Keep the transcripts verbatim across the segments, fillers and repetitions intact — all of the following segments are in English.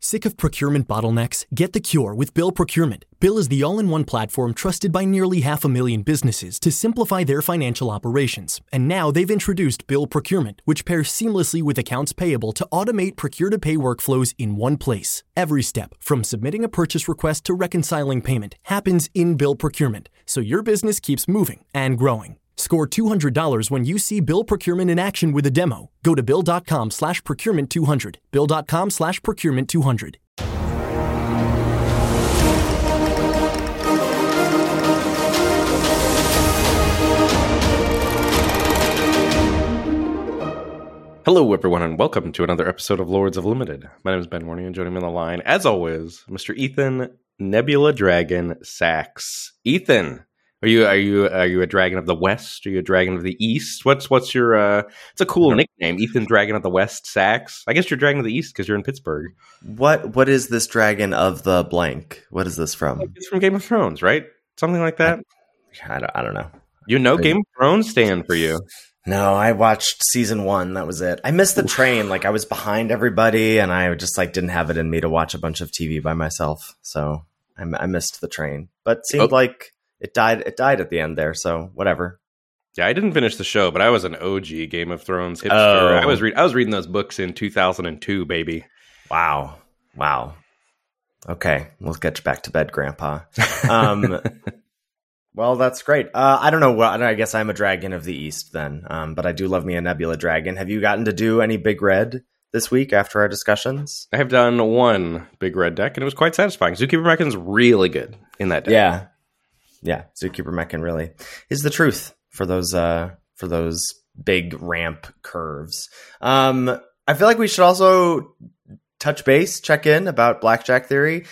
Sick of procurement bottlenecks? Get the cure with Bill Procurement. Bill is the all-in-one platform trusted by nearly half a million businesses to simplify their financial operations. And now they've introduced Bill Procurement, which pairs seamlessly with accounts payable to automate procure-to-pay workflows in one place. Every step, from submitting a purchase request to reconciling payment, happens in Bill Procurement, so your business keeps moving and growing. Score two hundred dollars when you see Bill Procurement in action with a demo. Go to bill.com slash procurement 200. Bill.com slash procurement 200. Hello, everyone, and welcome to another episode of Lords of Limited. My name is Ben Warney, and joining me on the line, as always, Mister Ethan Nebula Dragon Sachs. Ethan, are you are you are you a dragon of the West? Are you a dragon of the East? What's what's your? Uh, it's a cool nickname, Ethan Dragon of the West Sachs. I guess you're Dragon of the East because you're in Pittsburgh. What what is this dragon of the blank? What is this from? It's from Game of Thrones, right? Something like that. I, I don't I don't know. You know, Game of Thrones stand for you. No, I watched season one. That was it. I missed the train. Like I was behind everybody, and I just like didn't have it in me to watch a bunch of T V by myself. So I, I missed the train. But it seemed oh. like it died. It died at the end there. So whatever. Yeah, I didn't finish the show, but I was an O G Game of Thrones hipster. Oh. I was read. I was reading those books in two thousand two, baby. Wow, wow. Okay, we'll get you back to bed, Grandpa. Um, Well, that's great. Uh, I don't know what. I guess I'm a dragon of the East then, um, but I do love me a Nebula dragon. Have you gotten to do any Big Red this week after our discussions? I have done one Big Red deck, and it was quite satisfying. Zookeeper Mechan's really good in that deck. Yeah, yeah. Zookeeper Mechan really is the truth for those uh, for those big ramp curves. Um, I feel like we should also touch base, check in about Blackjack Theory,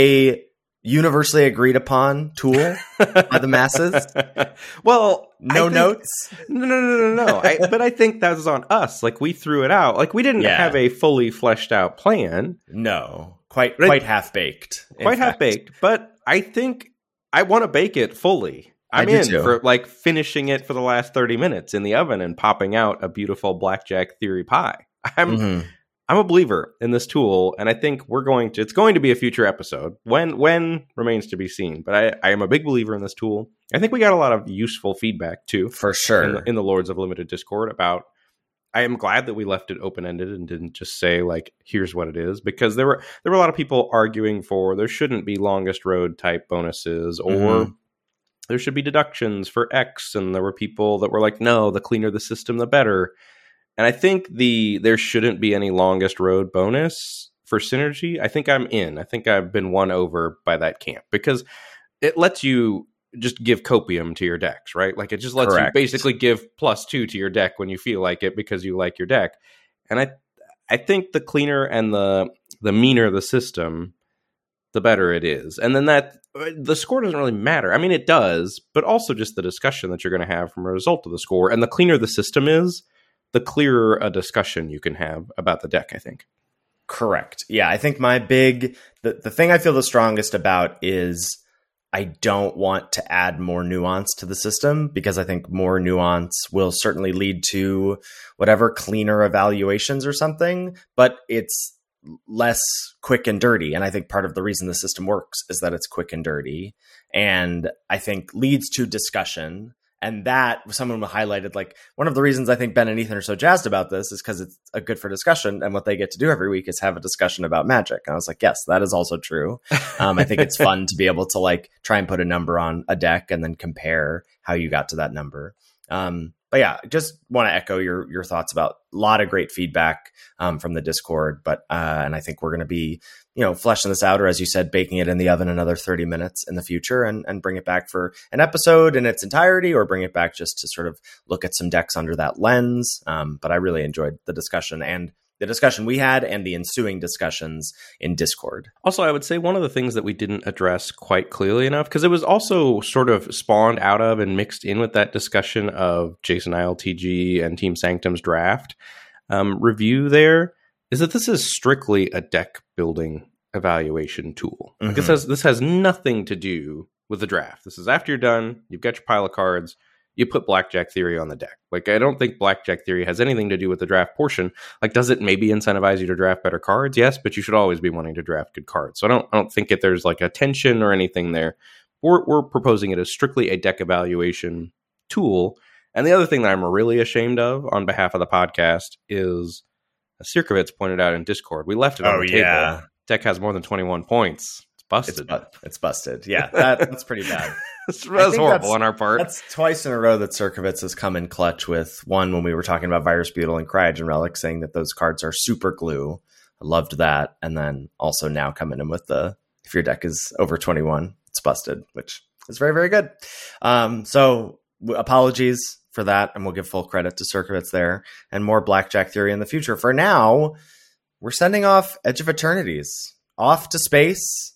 a universally agreed upon tool by the masses. Well, no think, notes. No, no, no, no, no. I, but I think that was on us. Like we threw it out. Like we didn't yeah. have a fully fleshed out plan. No, quite, quite half baked. Quite half baked. But I think I want to bake it fully. I'm in too. for like finishing it for the last thirty minutes in the oven and popping out a beautiful Blackjack Theory pie. I'm. Mm-hmm. I'm a believer in this tool, and I think we're going to, it's going to be a future episode. When, when remains to be seen, but I, I am a big believer in this tool. I think we got a lot of useful feedback too. For sure. In the, in the Lords of Limited Discord about, I am glad that we left it open-ended and didn't just say like, here's what it is, because there were, there were a lot of people arguing for there shouldn't be longest road type bonuses or mm-hmm. there should be deductions for X. And there were people that were like, no, the cleaner the system, the better. And I think the there shouldn't be any longest road bonus for synergy. I think I'm in. I think I've been won over by that camp because it lets you just give copium to your decks, right? Like it just lets Correct. you basically give plus two to your deck when you feel like it because you like your deck. And I I think the cleaner and the the meaner the system, the better it is. And then that the score doesn't really matter. I mean, it does, but also just the discussion that you're going to have from a result of the score. And the cleaner the system is, the clearer a discussion you can have about the deck, I think. Correct. Yeah, I think my big, the, the thing I feel the strongest about is I don't want to add more nuance to the system because I think more nuance will certainly lead to whatever cleaner evaluations or something, but it's less quick and dirty. And I think part of the reason the system works is that it's quick and dirty and I think leads to discussion. And that someone highlighted, like, one of the reasons I think Ben and Ethan are so jazzed about this is because it's a good for discussion. And what they get to do every week is have a discussion about Magic. And I was like, yes, that is also true. Um, I think it's fun to be able to like try and put a number on a deck and then compare how you got to that number. Um, but yeah, just want to echo your your thoughts about a lot of great feedback um, from the Discord. But uh, and I think we're going to be, you know, fleshing this out, or as you said, baking it in the oven another thirty minutes in the future and, and bring it back for an episode in its entirety, or bring it back just to sort of look at some decks under that lens. Um, but I really enjoyed the discussion and the discussion we had and the ensuing discussions in Discord. Also, I would say one of the things that we didn't address quite clearly enough, because it was also sort of spawned out of and mixed in with that discussion of Jason I L T G and Team Sanctum's draft um, review there, is that this is strictly a deck building evaluation tool. Mm-hmm. Like this has this has nothing to do with the draft. This is after you're done, you've got your pile of cards, you put Blackjack Theory on the deck. Like, I don't think Blackjack Theory has anything to do with the draft portion. Like, does it maybe incentivize you to draft better cards? Yes, but you should always be wanting to draft good cards. So I don't, I don't think that there's like a tension or anything there. We're, we're proposing it as strictly a deck evaluation tool. And the other thing that I'm really ashamed of on behalf of the podcast is, as Sirkovitz pointed out in Discord, we left it on oh, the table. Yeah. Deck has more than twenty-one points. It's busted. It's, bu- it's busted. Yeah, that, that's pretty bad. That's horrible that's, on our part. That's twice in a row that Sirkovitz has come in clutch with one when we were talking about Virus Beetle and Cryogen Relic, saying that those cards are super glue. I loved that. And then also now coming in with the, if your deck is over twenty-one, it's busted, which is very, very good. Um, so w- apologies for that. And we'll give full credit to Sirkovitz there and more Blackjack Theory in the future. For now, we're sending off Edge of Eternities off to space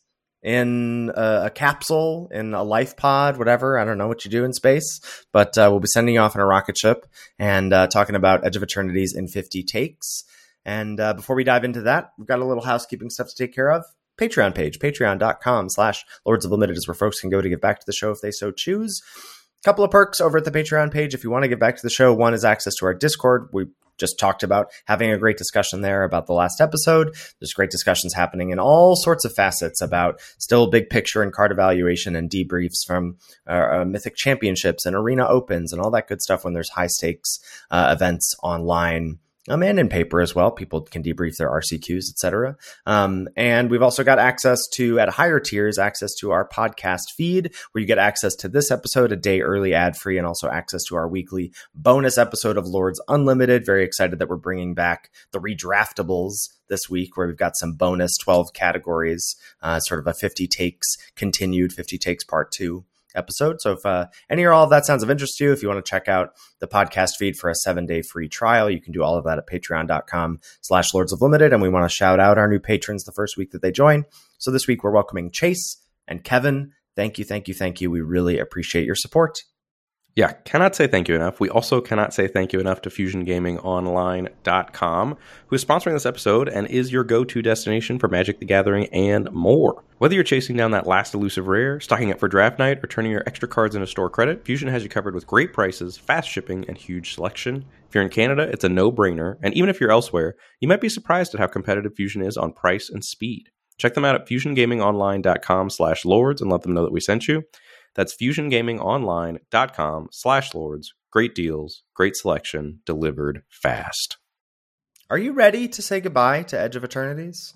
in a, a capsule, in a life pod, whatever. I don't know what you do in space, but uh, we'll be sending you off in a rocket ship and uh, talking about Edge of Eternities in fifty takes. And uh, before we dive into that, we've got a little housekeeping stuff to take care of. Patreon page, patreon.com slash Lords of Limited is where folks can go to give back to the show if they so choose. A couple of perks over at the Patreon page if you want to give back to the show. One is access to our Discord. We just talked about having a great discussion there about the last episode. There's great discussions happening in all sorts of facets about still big picture and card evaluation and debriefs from uh, uh, Mythic Championships and Arena Opens and all that good stuff when there's high stakes uh, events online. Um, and in paper as well. People can debrief their R C Qs, et cetera. Um, and we've also got access to, at higher tiers, access to our podcast feed, where you get access to this episode a day early, ad-free, and also access to our weekly bonus episode of Lords Unlimited. Very excited that we're bringing back the redraftables this week, where we've got some bonus twelve categories, uh, sort of a fifty takes continued, fifty takes part two episode. So if uh, any or all of that sounds of interest to you, if you want to check out the podcast feed for a seven-day free trial, you can do all of that at patreon.com slash Lords of Limited. And we want to shout out our new patrons the first week that they join. So this week we're welcoming Chase and Kevin. Thank you, thank you, thank you. We really appreciate your support. Yeah, cannot say thank you enough. We also cannot say thank you enough to Fusion Gaming Online dot com, who is sponsoring this episode and is your go-to destination for Magic the Gathering and more. Whether you're chasing down that last elusive rare, stocking up for draft night, or turning your extra cards into store credit, Fusion has you covered with great prices, fast shipping, and huge selection. If you're in Canada, it's a no-brainer, and even if you're elsewhere, you might be surprised at how competitive Fusion is on price and speed. Check them out at fusion gaming online dot com slash lords and let them know that we sent you. That's fusion gaming online dot com slash lords. Great deals, great selection, delivered fast. Are you ready to say goodbye to Edge of Eternities?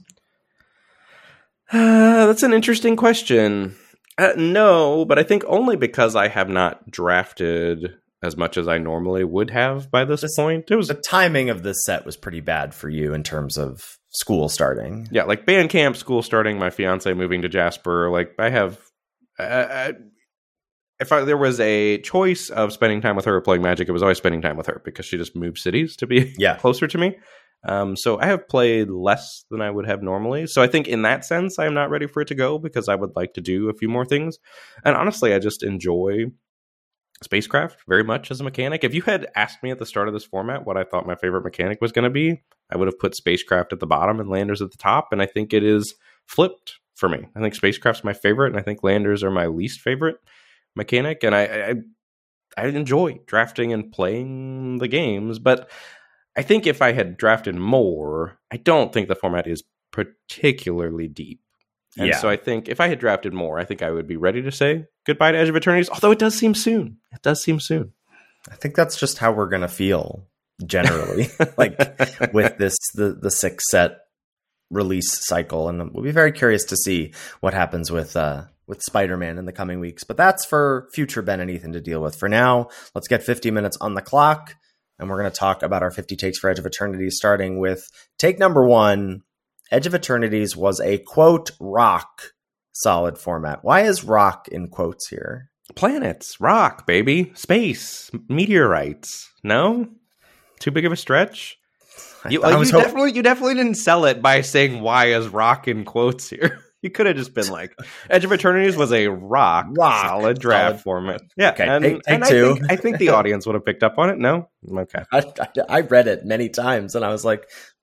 Uh, that's an interesting question. Uh, no, but I think only because I have not drafted as much as I normally would have by this, this point. It was the timing of this set was pretty bad for you in terms of school starting. Yeah, like band camp, school starting, my fiance moving to Jasper. Like I have... Uh, If I, there was a choice of spending time with her or playing Magic, it was always spending time with her because she just moved cities to be yeah. closer to me. Um, so I have played less than I would have normally. So I think in that sense, I am not ready for it to go because I would like to do a few more things. And honestly, I just enjoy Spacecraft very much as a mechanic. If you had asked me at the start of this format what I thought my favorite mechanic was going to be, I would have put Spacecraft at the bottom and Landers at the top. And I think it is flipped for me. I think Spacecraft's my favorite, and I think Landers are my least favorite mechanic, and I, I I enjoy drafting and playing the games, but I think if I had drafted more, I don't think the format is particularly deep. And yeah. so I think if I had drafted more, I think I would be ready to say goodbye to Edge of Eternities, although it does seem soon. It does seem soon. I think that's just how we're going to feel generally, like with this, the, the six set release cycle. And we'll be very curious to see what happens with, uh, with Spider-Man in the coming weeks. But that's for future Ben and Ethan to deal with. For now, let's get fifty minutes on the clock, and we're going to talk about our fifty takes for Edge of Eternities, starting with take number one. Edge of Eternities was a, quote, rock solid format. Why is rock in quotes here? Planets, rock, baby, space, meteorites. No? Too big of a stretch? You, like, you, definitely, you definitely didn't sell it by saying why is rock in quotes here. You could have just been like, Edge of Eternities was a rock, rock solid draft solid. format. Yeah, okay, and, take, take and I, two. think, I think the audience would have picked up on it. No? Okay. I, I, I read it many times, and I was like,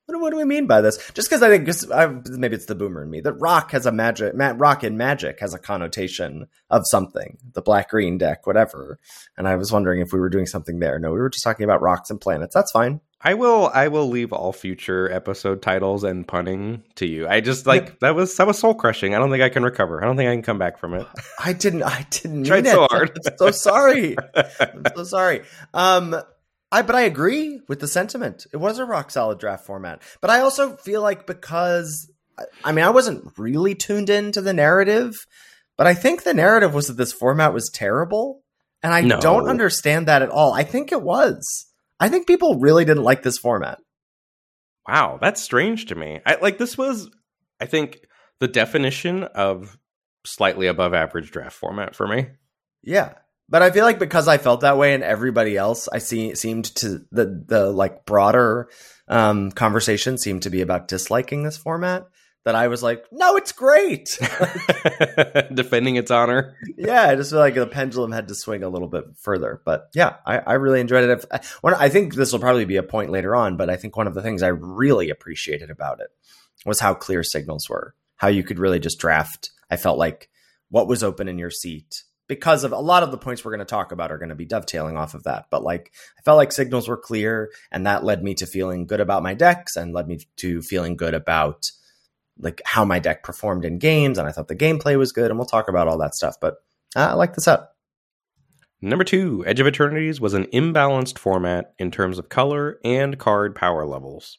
What, what do we mean by this? Just because I think just, I, maybe it's the boomer in me that rock has a magic, ma- rock in Magic has a connotation of something, the black green deck, whatever. And I was wondering if we were doing something there. No, we were just talking about rocks and planets. That's fine. I will I will leave all future episode titles and punning to you. I just like yeah. that was that was soul crushing. I don't think I can recover. I don't think I can come back from it. I didn't I didn't mean tried it. so hard. I'm so sorry. I'm so sorry. Um I but I agree with the sentiment. It was a rock solid draft format. But I also feel like because I mean I wasn't really tuned into the narrative, but I think the narrative was that this format was terrible. And I no. don't understand that at all. I think it was. I think people really didn't like this format. Wow, that's strange to me. I like this was, I think, the definition of slightly above average draft format for me. Yeah, but I feel like because I felt that way and everybody else, I see seemed to the the like broader um, conversation seemed to be about disliking this format. That I was like, no, it's great. Defending its honor. Yeah, I just feel like the pendulum had to swing a little bit further. But yeah, I, I really enjoyed it. One, I think this will probably be a point later on, but I think one of the things I really appreciated about it was how clear signals were. How you could really just draft. I felt like what was open in your seat. Because of a lot of the points we're going to talk about are going to be dovetailing off of that. But like, I felt like signals were clear, and that led me to feeling good about my decks and led me to feeling good about like how my deck performed in games, and I thought the gameplay was good, and we'll talk about all that stuff, but uh, I like the set. Number two, Edge of Eternities was an imbalanced format in terms of color and card power levels.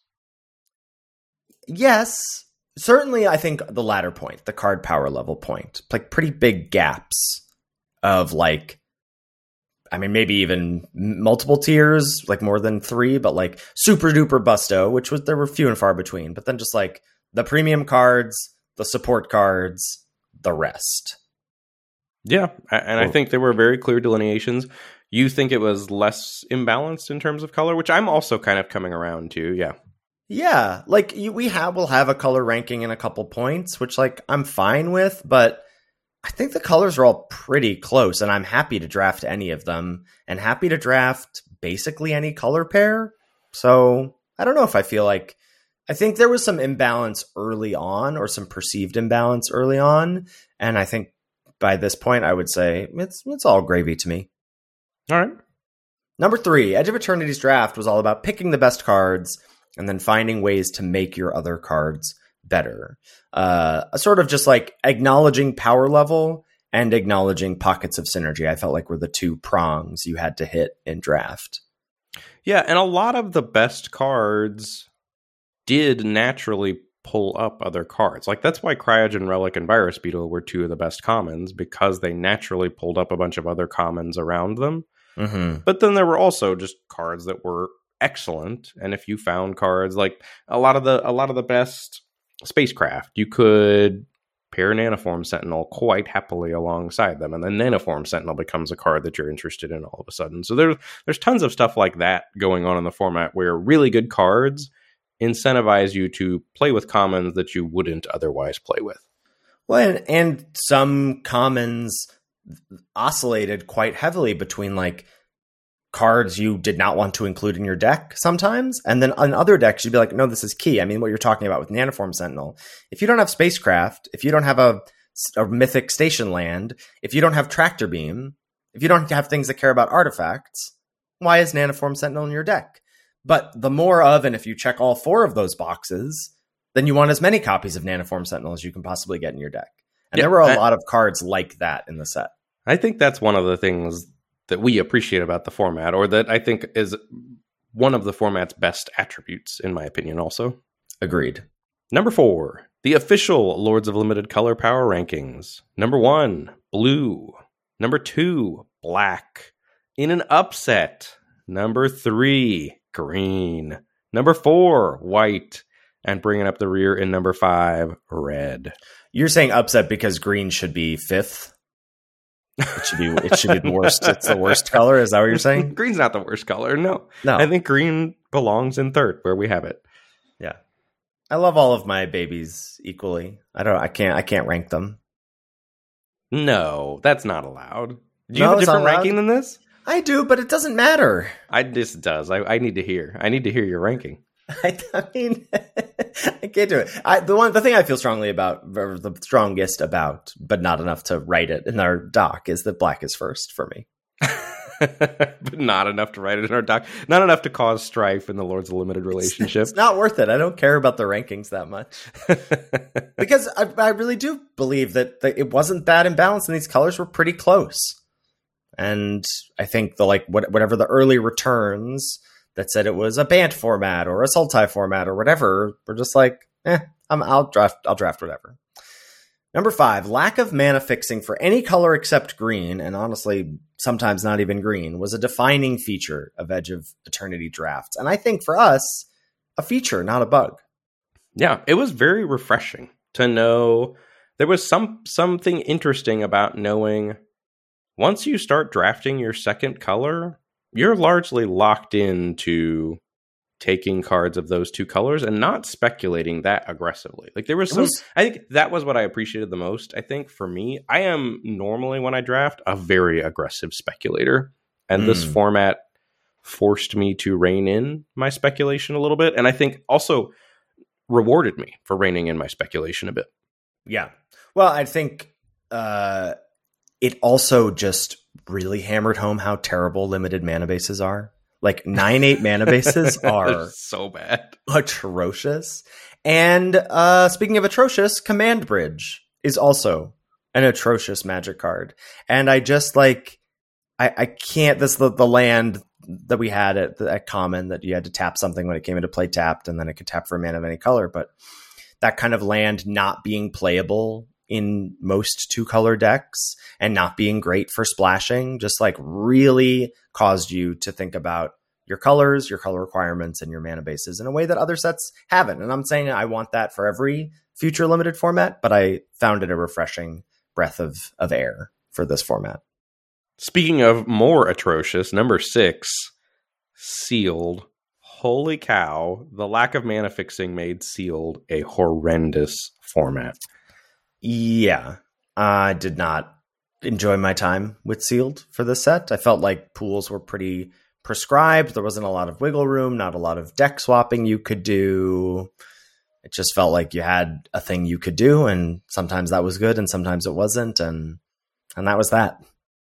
Yes, certainly I think the latter point, the card power level point, like pretty big gaps of like, I mean, maybe even multiple tiers, like more than three, but like super duper busto, which was, there were few and far between, but then just like the premium cards, the support cards, the rest. Yeah, and I think there were very clear delineations. You think it was less imbalanced in terms of color, which I'm also kind of coming around to, yeah. Yeah, like you, we have, we'll have a color ranking in a couple points, which like I'm fine with, but I think the colors are all pretty close, and I'm happy to draft any of them, and happy to draft basically any color pair. So I don't know if I feel like, I think there was some imbalance early on, or some perceived imbalance early on. And I think by this point, I would say it's it's all gravy to me. All right. Number three, Edge of Eternity's draft was all about picking the best cards and then finding ways to make your other cards better. Uh, a sort of just like acknowledging power level and acknowledging pockets of synergy, I felt like were the two prongs you had to hit in draft. Yeah, and a lot of the best cards did naturally pull up other cards. Like that's why Cryogen Relic and Virus Beetle were two of the best commons, because they naturally pulled up a bunch of other commons around them. Mm-hmm. But then there were also just cards that were excellent. And if you found cards like a lot of the a lot of the best spacecraft, you could pair Nanoform Sentinel quite happily alongside them, and then Nanoform Sentinel becomes a card that you're interested in all of a sudden. So there's there's tons of stuff like that going on in the format where really good cards incentivize you to play with commons that you wouldn't otherwise play with. Well, and, and some commons oscillated quite heavily between like cards you did not want to include in your deck sometimes, and then on other decks you'd be like, no, this is key. I mean, what you're talking about with Nanoform Sentinel, if you don't have spacecraft, if you don't have a, a mythic station land, if you don't have tractor beam, if you don't have things that care about artifacts, why is Nanoform Sentinel in your deck? But the more of, and if you check all four of those boxes, then you want as many copies of Nanoform Sentinel as you can possibly get in your deck. And yeah, there were a I, lot of cards like that in the set. I think that's one of the things that we appreciate about the format, or that I think is one of the format's best attributes, in my opinion, also. Agreed. Number four, the official Lords of Limited Color Power Rankings. Number one, blue. Number two, black. In an upset, number three, green. Number four, white. And bringing up the rear in number five, red. You're saying upset because green should be fifth? It should be it should be the worst. It's the worst color. Is that what you're saying? Green's not the worst color. No. No. I think green belongs in third, where we have it. Yeah. I love all of my babies equally. I don't I can't I can't rank them. No, that's not allowed. Do you no, have a different ranking than this? I do, but it doesn't matter. I this does. I, I need to hear. I need to hear your ranking. I, I mean, I can't do it. I, the one, the thing I feel strongly about, or the strongest about, but not enough to write it in our doc, is that black is first for me. But not enough to write it in our doc. Not enough to cause strife in the Lords of Limited relationship. It's, it's not worth it. I don't care about the rankings that much. Because I, I really do believe that, that it wasn't that imbalanced and these colors were pretty close. And I think the like what, whatever the early returns that said it was a Bant format or a Sultai format or whatever, we're just like, eh, I'm, I'll draft I'll draft whatever. Number five, lack of mana fixing for any color except green, and honestly, sometimes not even green, was a defining feature of Edge of Eternity drafts. And I think for us, a feature, not a bug. Yeah, it was very refreshing to know there was some something interesting about knowing once you start drafting your second color, you're largely locked into taking cards of those two colors and not speculating that aggressively. Like there was some, was, I think that was what I appreciated the most. I think for me, I am normally when I draft a very aggressive speculator, and mm. this format forced me to rein in my speculation a little bit. And I think also rewarded me for reining in my speculation a bit. Yeah. Well, I think uh, it also just really hammered home how terrible limited mana bases are. Like nine eight mana bases are so bad, atrocious. And uh, speaking of atrocious, Command Bridge is also an atrocious Magic card. And I just like, I, I can't. This the the land that we had at, at Common that you had to tap something when it came into play tapped, and then it could tap for a mana of any color. But that kind of land not being playable in most two color decks and not being great for splashing just like really caused you to think about your colors, your color requirements, and your mana bases in a way that other sets haven't. And I'm saying I want that for every future limited format, but I found it a refreshing breath of, of air for this format. Speaking of more atrocious, number six, Sealed. Holy cow. The lack of mana fixing made Sealed a horrendous format. Yeah, I did not enjoy my time with Sealed for this set. I felt like pools were pretty prescribed. There wasn't a lot of wiggle room, not a lot of deck swapping you could do. It just felt like you had a thing you could do, and sometimes that was good and sometimes it wasn't, and and that was that.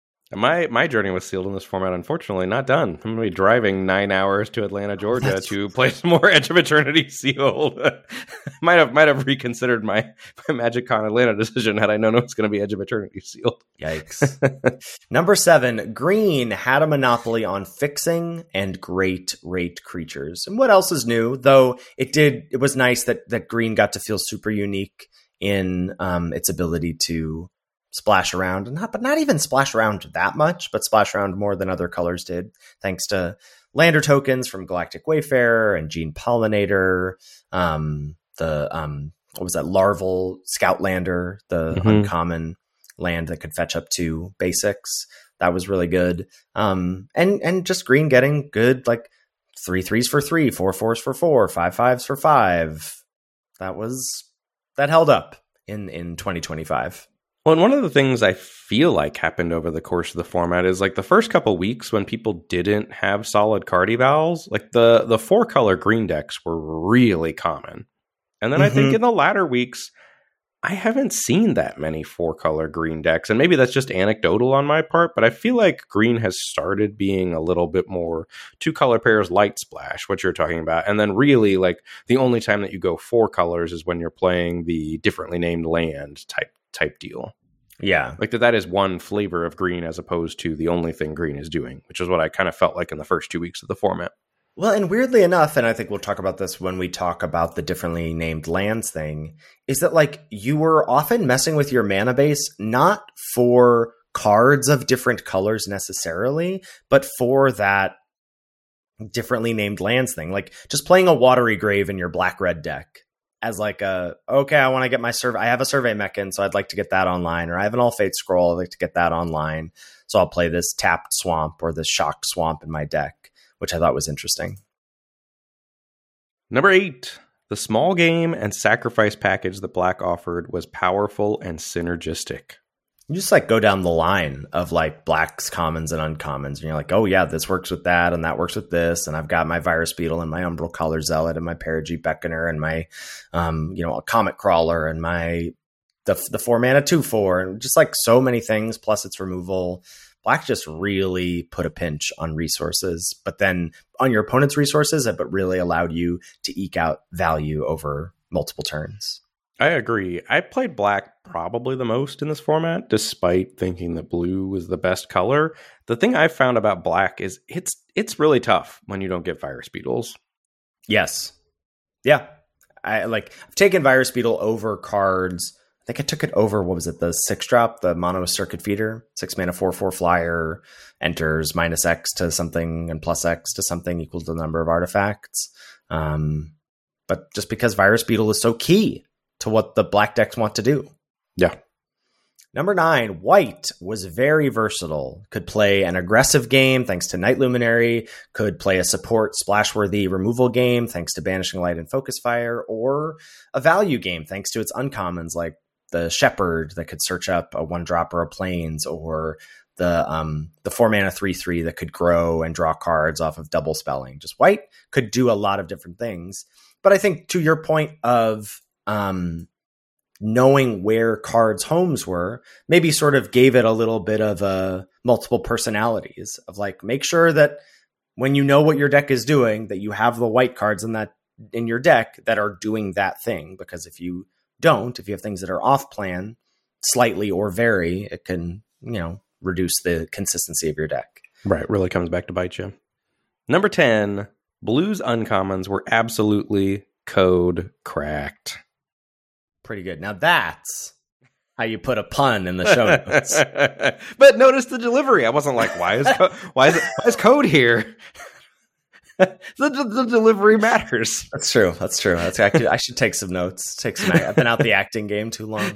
My my journey with Sealed in this format, unfortunately, not done. I'm going to be driving nine hours to Atlanta, Georgia, oh, to play some more Edge of Eternity Sealed. might have might have reconsidered my, my MagicCon Atlanta decision had I known it was going to be Edge of Eternity Sealed. Yikes. Number seven, Green had a monopoly on fixing and great rate creatures. And what else is new? Though it did, it was nice that that Green got to feel super unique in um, its ability to splash around, and not, but not even splash around that much, but splash around more than other colors did, thanks to lander tokens from Galactic Wayfarer and Gene Pollinator, um, the um, what was that larval Scoutlander, the mm-hmm. uncommon land that could fetch up to basics. That was really good, um, and and just Green getting good like three threes for three, four fours for four, five fives for five. That was that held up in in twenty twenty-five. Well, and one of the things I feel like happened over the course of the format is like the first couple weeks when people didn't have solid card evals, like the, the four color green decks were really common. And then mm-hmm. I think in the latter weeks, I haven't seen that many four color green decks. And maybe that's just anecdotal on my part, but I feel like green has started being a little bit more two color pairs light splash, what you're talking about. And then really like the only time that you go four colors is when you're playing the differently named land type type deal. Yeah. Like that that is one flavor of green as opposed to the only thing green is doing, which is what I kind of felt like in the first two weeks of the format. Well, and weirdly enough, and I think we'll talk about this when we talk about the differently named lands thing, is that like you were often messing with your mana base, not for cards of different colors necessarily, but for that differently named lands thing. Like just playing a Watery Grave in your black red deck as like a, okay, I want to get my survey. I have a Survey Mechan, so I'd like to get that online. Or I have an All Fate Scroll. I'd like to get that online. So I'll play this Tapped Swamp or this Shock Swamp in my deck, which I thought was interesting. Number eight, the small game and sacrifice package that Black offered was powerful and synergistic. You just like go down the line of like blacks, commons, and uncommons, and you're like, oh yeah, this works with that, and that works with this, and I've got my Virus Beetle and my Umbral Color Zealot and my Parajeet Beckoner and my, um, you know, a Comet Crawler and my the the four mana two four, and just like so many things. Plus its removal. Black just really put a pinch on resources, but then on your opponent's resources, but really allowed you to eke out value over multiple turns. I agree. I played black probably the most in this format, despite thinking that blue was the best color. The thing I found about black is it's it's really tough when you don't get Virus Beetles. Yes. Yeah. I like I've taken Virus Beetle over cards. I think I took it over, what was it, the six drop, the Mono Circuit Feeder, six mana, four four flyer, enters minus X to something and plus X to something equals the number of artifacts. Um, but just because Virus Beetle is so key to what the black decks want to do. Yeah. Number nine, white was very versatile. Could play an aggressive game thanks to Night Luminary, could play a support splashworthy removal game thanks to Banishing Light and Focus Fire, or a value game thanks to its uncommons like the Shepherd that could search up a one drop or a plains, or the um the four mana three three that could grow and draw cards off of double spelling. Just white could do a lot of different things. But I think to your point of um knowing where cards' homes were, maybe sort of gave it a little bit of a multiple personalities of like, make sure that when you know what your deck is doing, that you have the white cards in that in your deck that are doing that thing. Because if you don't, if you have things that are off plan slightly or very, it can, you know, reduce the consistency of your deck. Right. Really comes back to bite you. Number ten, blues uncommons were absolutely code cracked. Pretty good. Now that's how you put a pun in the show notes. But notice the delivery. I wasn't like, why is co- why is it, why is code here? the, the, the delivery matters. That's true. That's true. That's actually, I should take some notes. Take some. I've been out the acting game too long.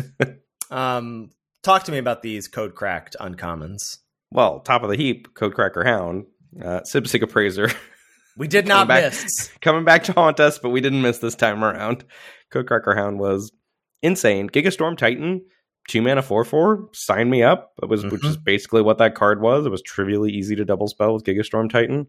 Um, talk to me about these code cracked uncommons. Well, top of the heap, Code Cracker Hound, uh, Sibsig Appraiser. We did not coming miss. Back, coming back to haunt us, but we didn't miss this time around. Code Cracker Hound was insane. Gigastorm Titan, two mana four four, sign me up. It was, mm-hmm. Which is basically what that card was. It was trivially easy to double spell with Gigastorm Titan.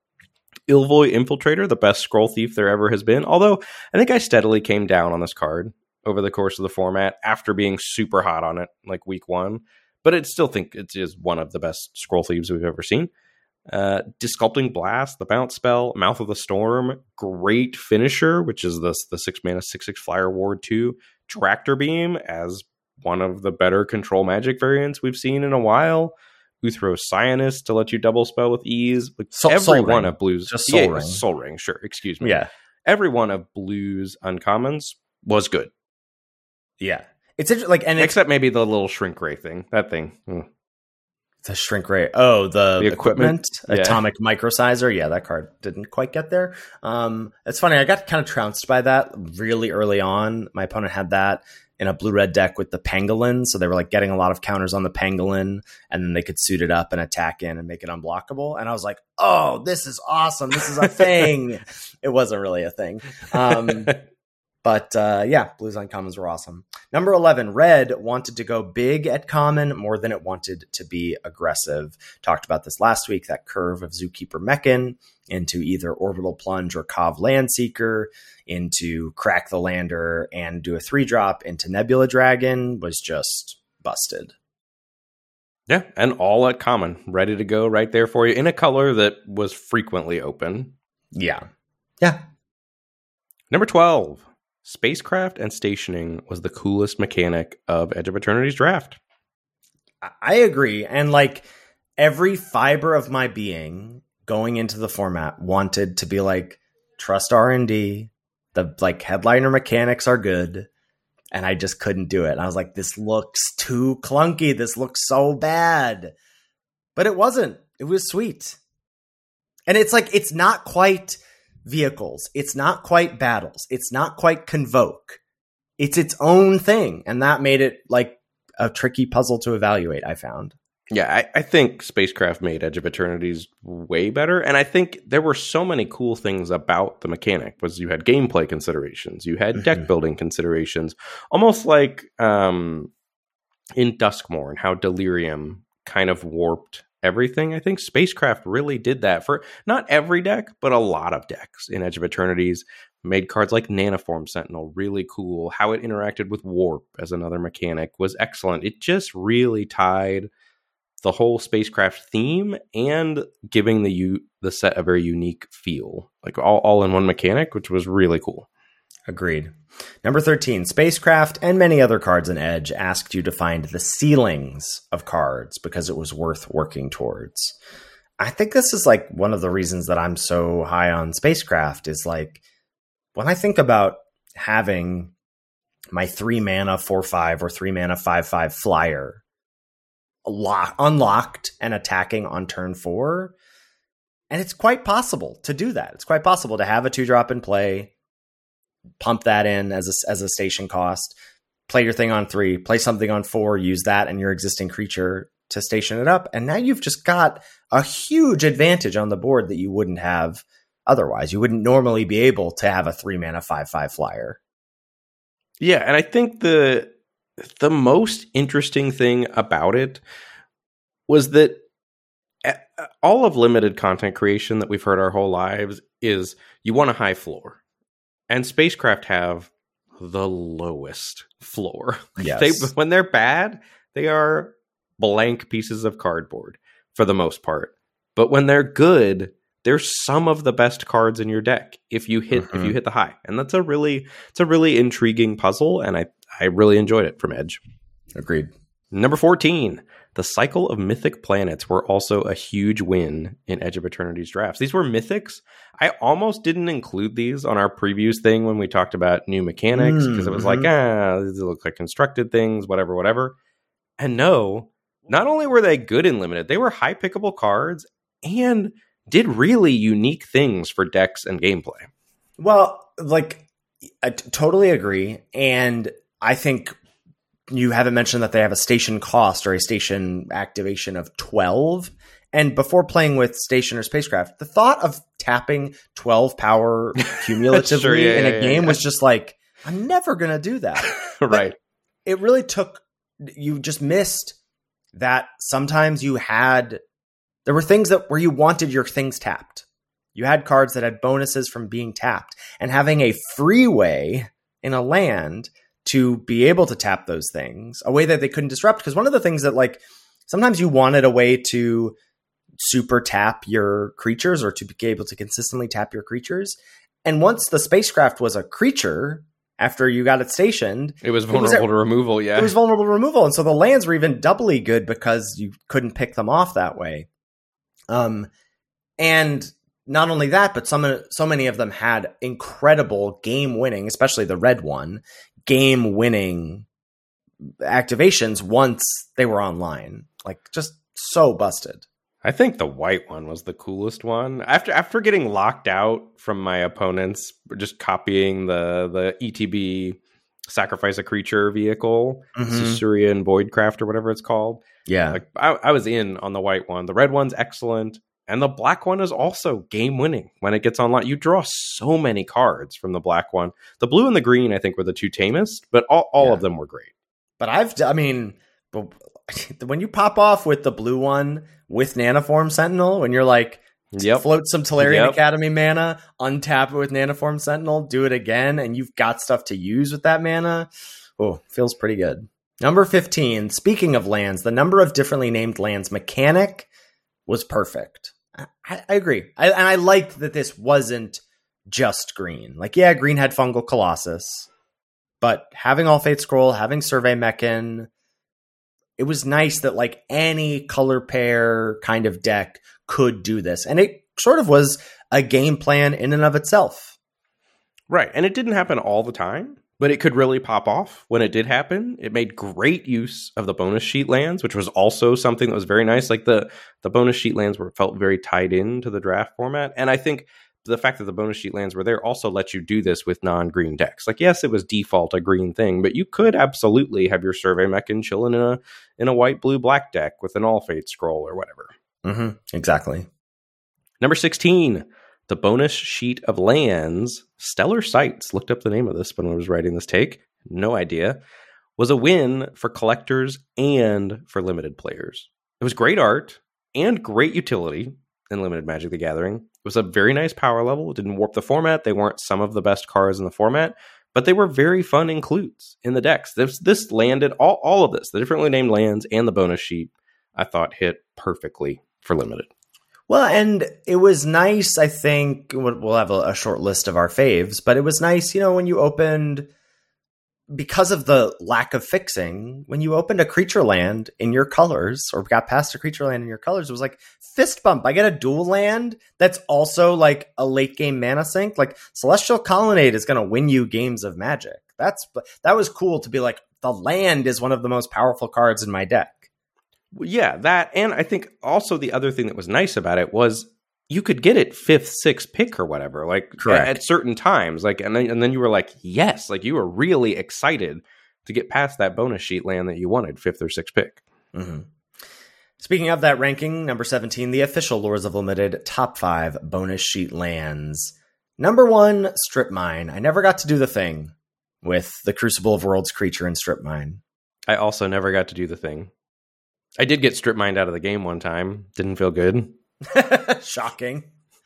Ilvoy Infiltrator, the best scroll thief there ever has been. Although, I think I steadily came down on this card over the course of the format after being super hot on it, like week one. But I still think it is one of the best scroll thieves we've ever seen. Uh, Disculpting Blast, the bounce spell, Mouth of the Storm, great finisher, which is the, the six mana, six six flyer ward two. Tractor Beam as one of the better control magic variants we've seen in a while. Uthro Cyanist to let you double spell with ease. Like Soul, every Soul one Ring. of blues. Just Soul yeah, Ring. Soul Ring, sure. Excuse me. Yeah. Every one of blues uncommons was good. Yeah. It's inter- like, and it's, except maybe the little shrink ray thing. That thing. Mm. The shrink ray. Oh, the, The equipment, equipment? Yeah. Atomic Microsizer. Yeah, that card didn't quite get there. Um, it's funny. I got kind of trounced by that really early on. My opponent had that in a blue-red deck with the Pangolin. So they were like getting a lot of counters on the Pangolin, and then they could suit it up and attack in and make it unblockable. And I was like, oh, this is awesome. This is a thing. It wasn't really a thing. Um, But uh, yeah, blues uncommons were awesome. Number eleven, red wanted to go big at common more than it wanted to be aggressive. Talked about this last week, that curve of Zookeeper Mechan into either Orbital Plunge or Kov Landseeker, into Crack the Lander and do a three drop into Nebula Dragon was just busted. Yeah, and all at common, ready to go right there for you in a color that was frequently open. Yeah. Yeah. Number twelve. Spacecraft and stationing was the coolest mechanic of Edge of Eternity's draft. I agree. And like every fiber of my being going into the format wanted to be like, trust R and D. The like headliner mechanics are good. And I just couldn't do it. And I was like, this looks too clunky. This looks so bad. But it wasn't. It was sweet. And it's like, it's not quite vehicles. It's not quite battles. It's not quite Convoke. It's its own thing. And that made it like a tricky puzzle to evaluate, I found. Yeah, I, I think Spacecraft made Edge of Eternity's way better. And I think there were so many cool things about the mechanic. Was you had gameplay considerations. You had mm-hmm. deck building considerations. Almost like um, in Duskmourn, how Delirium kind of warped everything. I think Spacecraft really did that for not every deck, but a lot of decks in Edge of Eternities. Made cards like Nanoform Sentinel really cool. How it interacted with Warp as another mechanic was excellent. It just really tied the whole Spacecraft theme and giving the u- the set a very unique feel, like all, all in one mechanic, which was really cool. Agreed. Number thirteen, Spacecraft and many other cards in Edge asked you to find the ceilings of cards because it was worth working towards. I think this is like one of the reasons that I'm so high on Spacecraft is like, when I think about having my three mana four five or three mana five five flyer lock, unlocked and attacking on turn four, and it's quite possible to do that. It's quite possible to have a two drop in play, pump that in as a, as a station cost, play your thing on three, play something on four, use that and your existing creature to station it up. And now you've just got a huge advantage on the board that you wouldn't have otherwise. You wouldn't normally be able to have a three mana five five flyer. Yeah, and I think the the most interesting thing about it was that all of limited content creation that we've heard our whole lives is you want a high floor. And Spacecraft have the lowest floor. Yes. They, when they're bad, they are blank pieces of cardboard for the most part. But when they're good, they're some of the best cards in your deck if you hit mm-hmm. if you hit the high. And that's a really it's a really intriguing puzzle, and I, I really enjoyed it from Edge. Agreed. Number fourteen. The Cycle of Mythic Planets were also a huge win in Edge of Eternity's drafts. These were mythics. I almost didn't include these on our previews thing when we talked about new mechanics, because mm, it was mm-hmm. like, ah, these look like constructed things, whatever, whatever. And no, not only were they good in limited, they were high pickable cards and did really unique things for decks and gameplay. Well, like, I t- totally agree. And I think you haven't mentioned that they have a station cost or a station activation of twelve. And before playing with Station or Spacecraft, the thought of tapping twelve power cumulatively sure, yeah, in a yeah, game yeah. was just like, I'm never going to do that. Right. It really took, you just missed that sometimes you had, there were things that where you wanted your things tapped. You had cards that had bonuses from being tapped, and having a free way in a land to be able to tap those things, a way that they couldn't disrupt. Because one of the things that, like, sometimes you wanted a way to super tap your creatures or to be able to consistently tap your creatures. And once the Spacecraft was a creature, after you got it stationed, it was vulnerable it was, to removal. Yeah, it was vulnerable to removal. And so the lands were even doubly good because you couldn't pick them off that way. Um, and not only that, but some, so many of them had incredible game winning, especially the red one, game winning activations once they were online. Like, just so busted. I think the white one was the coolest one. After after getting locked out from my opponents, just copying the the E T B sacrifice a creature vehicle, mm-hmm. Susurian Voidcraft or whatever it's called. Yeah, like I, I was in on the white one. The red one's excellent, and the black one is also game winning when it gets online. You draw so many cards from the black one. The blue and the green, I think, were the two tamest, but all, all yeah. of them were great. But I've, I mean, when you pop off with the blue one with Nanoform Sentinel, when you're like, yep. float some Tolarian yep. Academy mana, untap it with Nanoform Sentinel, do it again, and you've got stuff to use with that mana. Oh, feels pretty good. Number fifteen, speaking of lands, the number of differently named lands mechanic was perfect. I, I agree. I, and I liked that this wasn't just green. Like, yeah, green had Fungal Colossus, but having All Fate Scroll, having Survey Mechan, it was nice that, like, any color pair kind of deck could do this. And it sort of was a game plan in and of itself. Right. And it didn't happen all the time, but it could really pop off when it did happen. It made great use of the bonus sheet lands, which was also something that was very nice. Like, the, the bonus sheet lands were felt very tied into the draft format. And I think the fact that the bonus sheet lands were there also let you do this with non-green decks. Like, yes, it was default a green thing, but you could absolutely have your Survey Mechan chilling in a in a white, blue, black deck with an All Fate Scroll or whatever. Mm-hmm. Exactly. Number sixteen, the bonus sheet of lands, Stellar Sights. Looked up the name of this when I was writing this take. No idea. was a win for collectors and for limited players. It was great art and great utility in Limited Magic the Gathering. It was a very nice power level. It didn't warp the format. They weren't some of the best cards in the format, but they were very fun includes in the decks. This, this landed, all, all of this, the differently named lands and the bonus sheet, I thought hit perfectly for Limited. Well, and it was nice, I think, we'll have a, a short list of our faves, but it was nice, you know, when you opened, because of the lack of fixing, when you opened a creature land in your colors, or got past a creature land in your colors, it was like, fist bump, I get a dual land that's also like a late game mana sink. Like, Celestial Colonnade is going to win you games of Magic. That's That was cool to be like, the land is one of the most powerful cards in my deck. Yeah, that, and I think also the other thing that was nice about it was you could get it fifth, sixth pick or whatever, like Correct. at certain times, like, and then and then you were like, yes, like you were really excited to get past that bonus sheet land that you wanted, fifth or sixth pick. Mm-hmm. Speaking of that ranking, number seventeen, the official Lords of Limited top five bonus sheet lands. Number one, Strip Mine. I never got to do the thing with the Crucible of Worlds creature in Strip Mine. I also never got to do the thing. I did get strip mined out of the game one time. Didn't feel good. Shocking.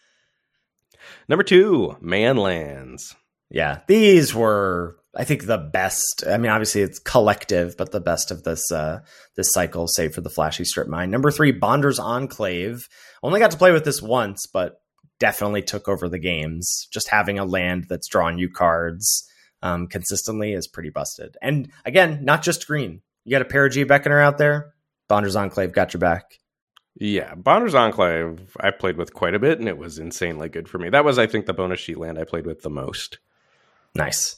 Number two, Manlands. Yeah, these were, I think, the best. I mean, obviously it's collective, but the best of this uh, this cycle, save for the flashy strip mine. Number three, Bonder's Enclave. Only got to play with this once, but definitely took over the games. Just having a land that's drawing you cards um, consistently is pretty busted. And again, not just green. You got a Paragy Beckoner out there. Bonder's Enclave got your back. Yeah, Bonder's Enclave I played with quite a bit, and it was insanely good for me. That was, I think, the bonus sheet land I played with the most. Nice.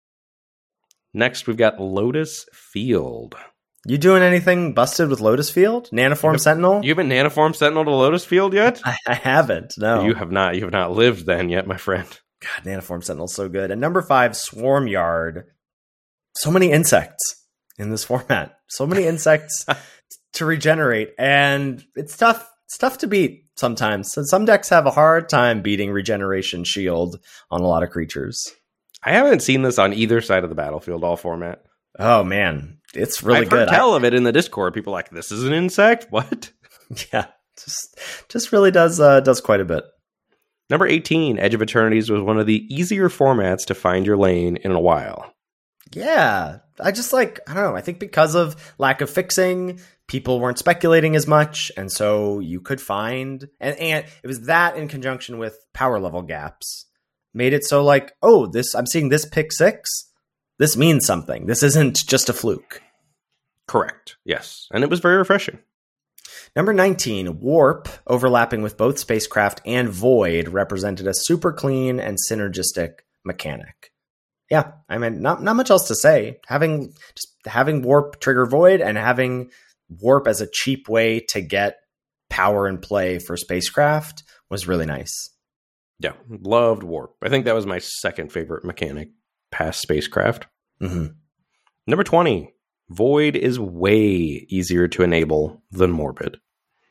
Next, we've got Lotus Field. You doing anything busted with Lotus Field? Nanoform have, Sentinel? You haven't Nanoform Sentinel to Lotus Field yet? I, I haven't, no. You have not. You have not lived then yet, my friend. God, Nanoform Sentinel's so good. And number five, Swarm Yard. So many insects in this format. So many insects to regenerate, and it's tough. It's tough to beat sometimes. So some decks have a hard time beating Regeneration Shield on a lot of creatures. I haven't seen this on either side of the battlefield, all format. Oh man, it's really I've good. I've heard tell I, of it in the Discord. People are like, this is an insect? What? Yeah, just just really does uh, does quite a bit. Number eighteen, Edge of Eternities was one of the easier formats to find your lane in a while. Yeah, I just like, I don't know, I think because of lack of fixing, people weren't speculating as much, and so you could find, and, and it was that in conjunction with power level gaps, made it so like, oh, this, I'm seeing this pick six, this means something. This isn't just a fluke. Correct, yes, and it was very refreshing. Number nineteen, Warp, overlapping with both Spacecraft and Void, represented a super clean and synergistic mechanic. Yeah, I mean, not not much else to say. Having just having Warp trigger Void and having Warp as a cheap way to get power and play for Spacecraft was really nice. Yeah, loved Warp. I think that was my second favorite mechanic past Spacecraft. Mm-hmm. Number twenty, Void is way easier to enable than Morbid.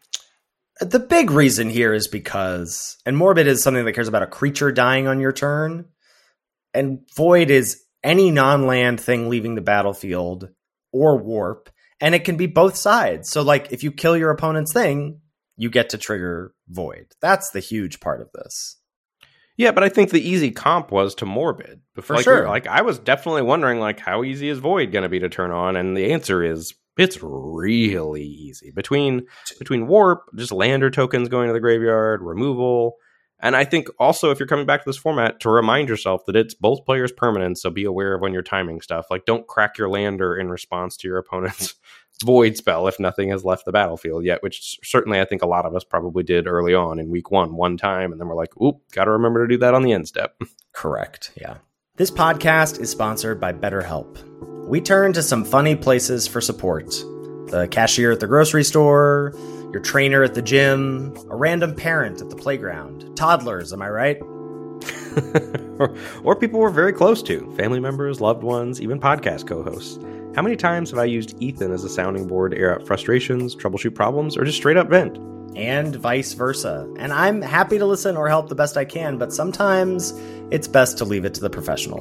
The big reason here is because, and Morbid is something that cares about a creature dying on your turn, and Void is any non-land thing leaving the battlefield or Warp, and it can be both sides. So, like, if you kill your opponent's thing, you get to trigger Void. That's the huge part of this. Yeah, but I think the easy comp was to Morbid. For like, sure. Like, I was definitely wondering, like, how easy is Void going to be to turn on? And the answer is, it's really easy. Between between Warp, just lander tokens going to the graveyard, removal. And I think also, if you're coming back to this format, to remind yourself that it's both players' permanent, so be aware of when you're timing stuff. Like, don't crack your lander in response to your opponent's Void spell if nothing has left the battlefield yet, which certainly I think a lot of us probably did early on in week one, one time, and then we're like, oop, got to remember to do that on the end step. Correct, yeah. This podcast is sponsored by BetterHelp. We turn to some funny places for support. The cashier at the grocery store, your trainer at the gym, a random parent at the playground. Toddlers, am I right? or, or people we're very close to. Family members, loved ones, even podcast co-hosts. How many times have I used Ethan as a sounding board to air out frustrations, troubleshoot problems, or just straight up vent? And vice versa. And I'm happy to listen or help the best I can, but sometimes it's best to leave it to the professionals.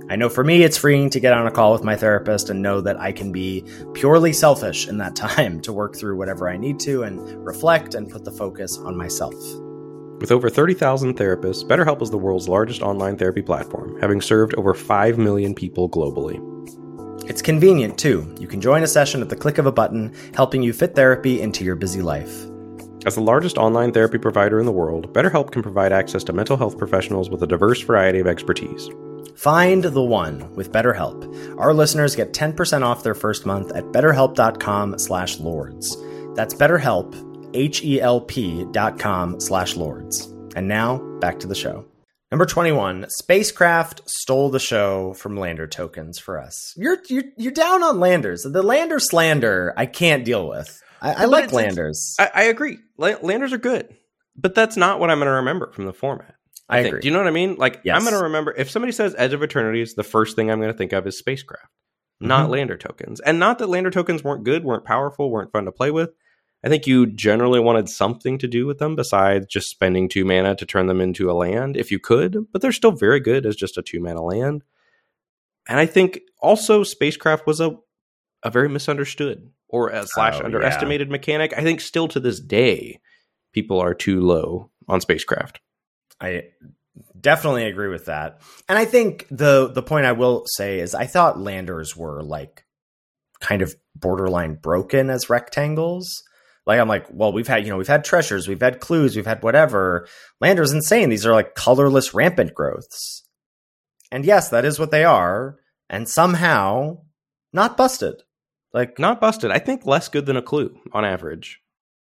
I know for me, it's freeing to get on a call with my therapist and know that I can be purely selfish in that time to work through whatever I need to and reflect and put the focus on myself. With over thirty thousand therapists, BetterHelp is the world's largest online therapy platform, having served over five million people globally. It's convenient, too. You can join a session at the click of a button, helping you fit therapy into your busy life. As the largest online therapy provider in the world, BetterHelp can provide access to mental health professionals with a diverse variety of expertise. Find the one with BetterHelp. Our listeners get ten percent off their first month at betterhelp.com slash lords. That's BetterHelp, H-E-L-P dot com slash lords. And now, back to the show. Number twenty-one, Spacecraft stole the show from Lander tokens for us. You're you're, you're down on Landers. The Lander slander I can't deal with. I, I like Landers. I, I agree. Landers are good. But that's not what I'm going to remember from the format. I, I agree. Do you know what I mean? Like, yes. I'm going to remember, if somebody says Edge of Eternities, the first thing I'm going to think of is Spacecraft, mm-hmm. not Lander tokens. And not that Lander tokens weren't good, weren't powerful, weren't fun to play with. I think you generally wanted something to do with them besides just spending two mana to turn them into a land, if you could. But they're still very good as just a two mana land. And I think also Spacecraft was a, a very misunderstood or a slash oh, underestimated yeah. mechanic. I think still to this day, people are too low on Spacecraft. I definitely agree with that. And I think the the point I will say is I thought Landers were like kind of borderline broken as rectangles. Like, I'm like, well, we've had, you know, we've had treasures, we've had clues, we've had whatever. Lander's insane. These are like colorless rampant growths. And yes, that is what they are. And somehow not busted. Like, not busted. I think less good than a clue on average.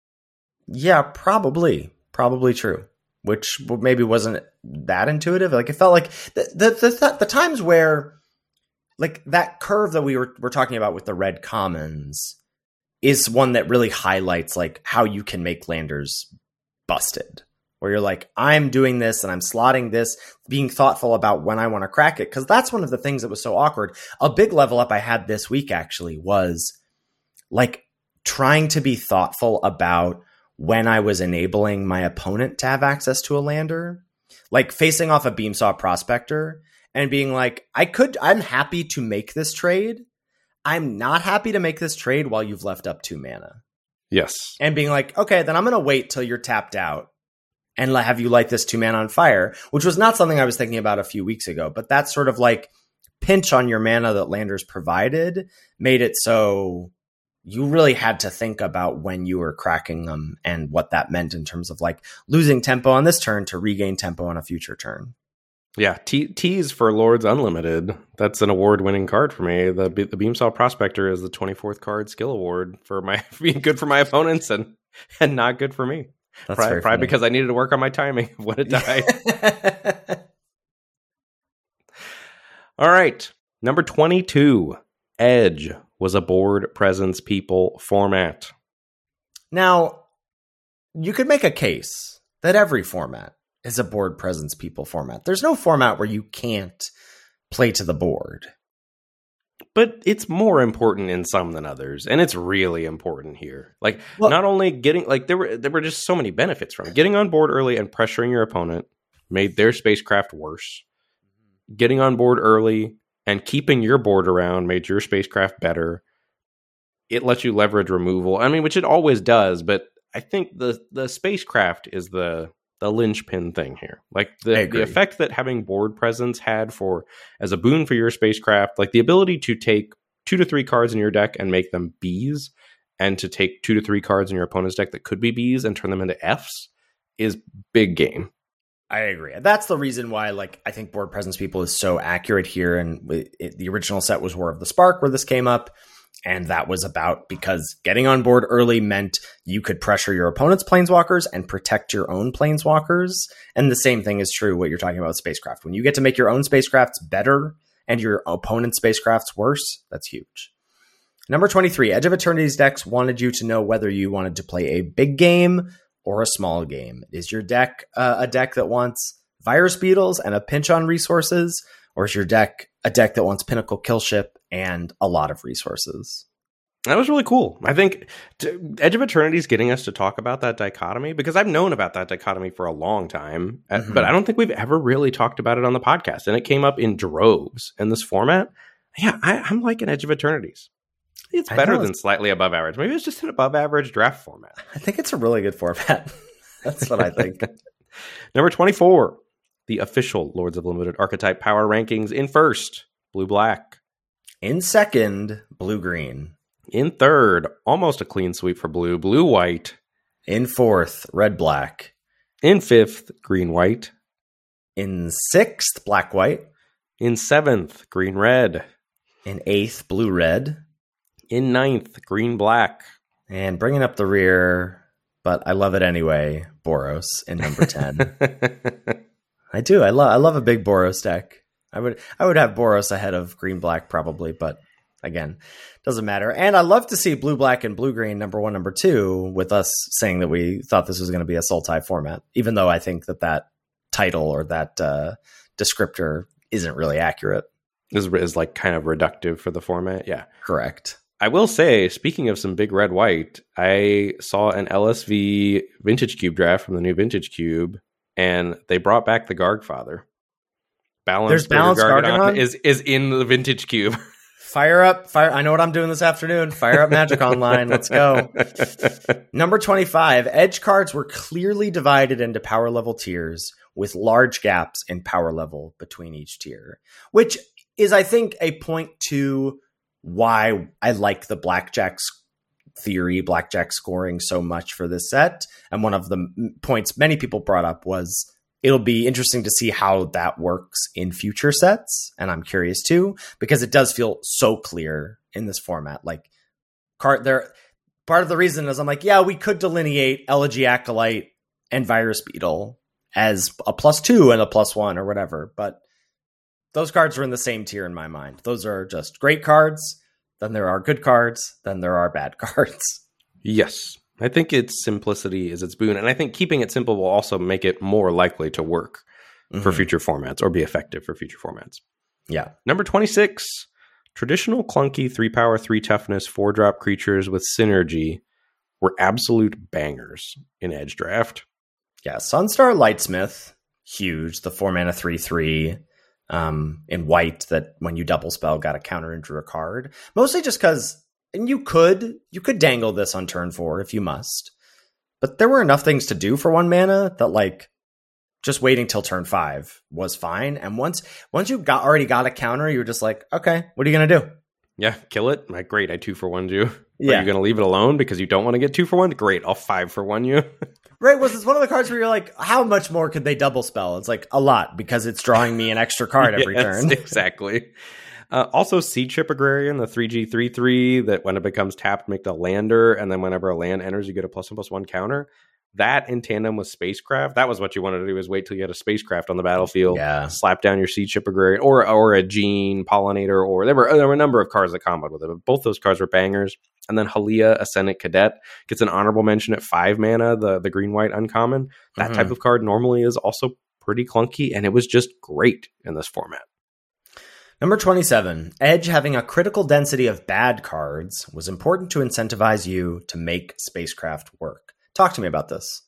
Yeah, probably. Probably true. Which maybe wasn't that intuitive. Like, it felt like the the the, th- the times where, like, that curve that we were were talking about with the red commons is one that really highlights like how you can make Landers busted. Where you're like, I'm doing this and I'm slotting this, being thoughtful about when I want to crack it. Because that's one of the things that was so awkward. A big level up I had this week actually was like trying to be thoughtful about when I was enabling my opponent to have access to a lander, like facing off a Beamsaw Prospector and being like, I could, I'm happy to make this trade. I'm not happy to make this trade while you've left up two mana. Yes. And being like, okay, then I'm going to wait till you're tapped out and have you light this two mana on fire, which was not something I was thinking about a few weeks ago. But that sort of like pinch on your mana that Landers provided made it so you really had to think about when you were cracking them and what that meant in terms of like losing tempo on this turn to regain tempo on a future turn. Yeah, T- T's for Lords Unlimited. That's an award-winning card for me. The the Beamsaw Prospector is the twenty-fourth card skill award for my being good for my opponents and and not good for me. That's probably, probably because I needed to work on my timing when it died. All right, number twenty-two, Edge was a board presence people format. Now, you could make a case that every format is a board presence people format. There's no format where you can't play to the board. But it's more important in some than others, and it's really important here. Like, well, not only getting, like, there were there were just so many benefits from it. Getting on board early and pressuring your opponent made their spacecraft worse. Getting on board early and keeping your board around made your spacecraft better. It lets you leverage removal. I mean, which it always does, but I think the the spacecraft is the the linchpin thing here. Like the, the effect that having board presence had for as a boon for your spacecraft, like the ability to take two to three cards in your deck and make them Bs, and to take two to three cards in your opponent's deck that could be Bs and turn them into Fs is big game. I agree. That's the reason why, like, I think board presence people is so accurate here. And it, it, the original set was War of the Spark where this came up. And that was about because getting on board early meant you could pressure your opponent's planeswalkers and protect your own planeswalkers. And the same thing is true what you're talking about with spacecraft. When you get to make your own spacecrafts better and your opponent's spacecrafts worse, that's huge. Number twenty-three, Edge of Eternity's decks wanted you to know whether you wanted to play a big game or a small game. Is your deck uh, a deck that wants Virus Beetles and a pinch on resources? Or is your deck a deck that wants Pinnacle Killship and a lot of resources? That was really cool. I think t- Edge of Eternity is getting us to talk about that dichotomy because I've known about that dichotomy for a long time, mm-hmm. but I don't think we've ever really talked about it on the podcast. And it came up in droves in this format. Yeah, I, I'm liking Edge of Eternities. It's better than slightly above average. Maybe it's just an above average draft format. I think it's a really good format. That's what I think. Number twenty-four, the official Lords of Limited Archetype Power Rankings. In first, blue-black. In second, blue-green. In third, almost a clean sweep for blue, blue-white. In fourth, red-black. In fifth, green-white. In sixth, black-white. In seventh, green-red. In eighth, blue-red. In ninth, green-black. And bringing up the rear, but I love it anyway, Boros in number ten. I do. I love I love a big Boros deck. I would I would have Boros ahead of green-black probably, but again, doesn't matter. And I love to see blue-black and blue-green number one, number two, with us saying that we thought this was going to be a Sultai format, even though I think that that title or that uh, descriptor isn't really accurate. Is is like kind of reductive for the format. Yeah, correct. I will say, speaking of some big red white, I saw an L S V Vintage Cube draft from the new Vintage Cube, and they brought back the Gargfather. Balanced There's Balanced Gargadon, Gargadon is is in the Vintage Cube. Fire up, fire! I know what I'm doing this afternoon. Fire up Magic Online. Let's go. Number twenty-five. Edge cards were clearly divided into power level tiers with large gaps in power level between each tier, which is, I think, a point to why I like the blackjack theory, blackjack scoring so much for this set. And one of the points many people brought up was it'll be interesting to see how that works in future sets. And I'm curious too, because it does feel so clear in this format. Like card there, part of the reason is I'm like, yeah, we could delineate Elegy Acolyte and Virus Beetle as a plus two and a plus one or whatever. But those cards are in the same tier in my mind. Those are just great cards. Then there are good cards. Then there are bad cards. Yes. I think its simplicity is its boon. And I think keeping it simple will also make it more likely to work mm-hmm. for future formats or be effective for future formats. Yeah. Number twenty-six, traditional clunky three power, three toughness, four drop creatures with synergy were absolute bangers in Edge Draft. Yeah. Sunstar Lightsmith, huge. The four mana three three. Um, in white that when you double spell got a counter and drew a card. Mostly just because, and you could, you could dangle this on turn four if you must. But there were enough things to do for one mana that like just waiting till turn five was fine. And once once you got already got a counter, you were just like, okay, what are you going to do? Yeah, kill it. Like, great, I two for one you. Yeah. Are you going to leave it alone because you don't want to get two for one? Great, I'll five for one you. Right, was this one of the cards where you're like, how much more could they double spell? It's like a lot because it's drawing me an extra card every yes, turn. Exactly. Uh, also, Seed Chip Agrarian, the three G three three that when it becomes tapped, make the lander, and then whenever a land enters, you get a plus one plus one counter. That in tandem with Spacecraft, that was what you wanted to do, is wait till you had a Spacecraft on the battlefield, yeah. slap down your Seed Chip Agrarian, or or a Gene, Pollinator, or there were, there were a number of cards that comboed with it, but both those cards were bangers. And then Halia, Ascendant Cadet, gets an honorable mention at five mana, the, the green-white uncommon. That mm-hmm. type of card normally is also pretty clunky, and it was just great in this format. Number twenty-seven, Edge having a critical density of bad cards was important to incentivize you to make Spacecraft work. Talk to me about this.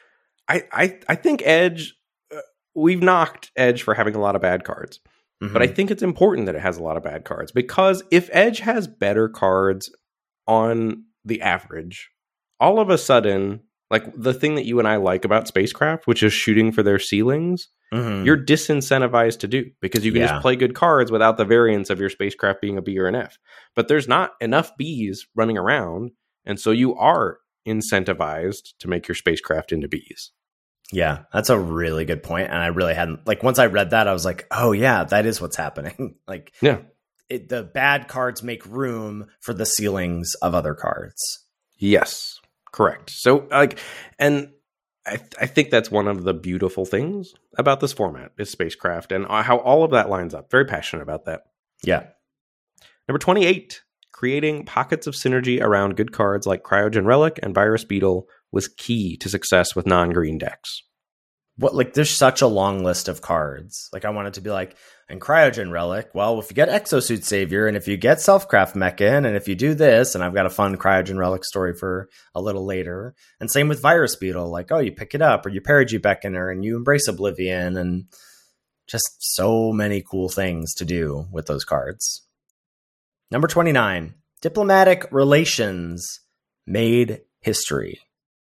I I, I think Edge, uh, we've knocked Edge for having a lot of bad cards, mm-hmm. but I think it's important that it has a lot of bad cards, because if Edge has better cards on the average, all of a sudden, like the thing that you and I like about Spacecraft, which is shooting for their ceilings, mm-hmm. you're disincentivized to do, because you can yeah. just play good cards without the variance of your Spacecraft being a B or an F. But there's not enough Bs running around, and so you are incentivized to make your Spacecraft into Bs. Yeah, that's a really good point. And I really hadn't, like, once I read that, I was like, oh yeah, that is what's happening. Like, yeah. It, the bad cards make room for the ceilings of other cards. Yes, correct. So, like, and I, th- I think that's one of the beautiful things about this format is Spacecraft and how all of that lines up. Very passionate about that. Yeah. Number twenty-eight, creating pockets of synergy around good cards like Cryogen Relic and Virus Beetle was key to success with non-green decks. what, like, there's such a long list of cards. Like, I want it to be like, and Cryogen Relic, well, if you get Exosuit Savior, and if you get Selfcraft Mechan, and if you do this, and I've got a fun Cryogen Relic story for a little later. And same with Virus Beetle, like, oh, you pick it up, or you Perigee Beckoner, and you Embrace Oblivion, and just so many cool things to do with those cards. Number twenty-nine, Diplomatic Relations made history.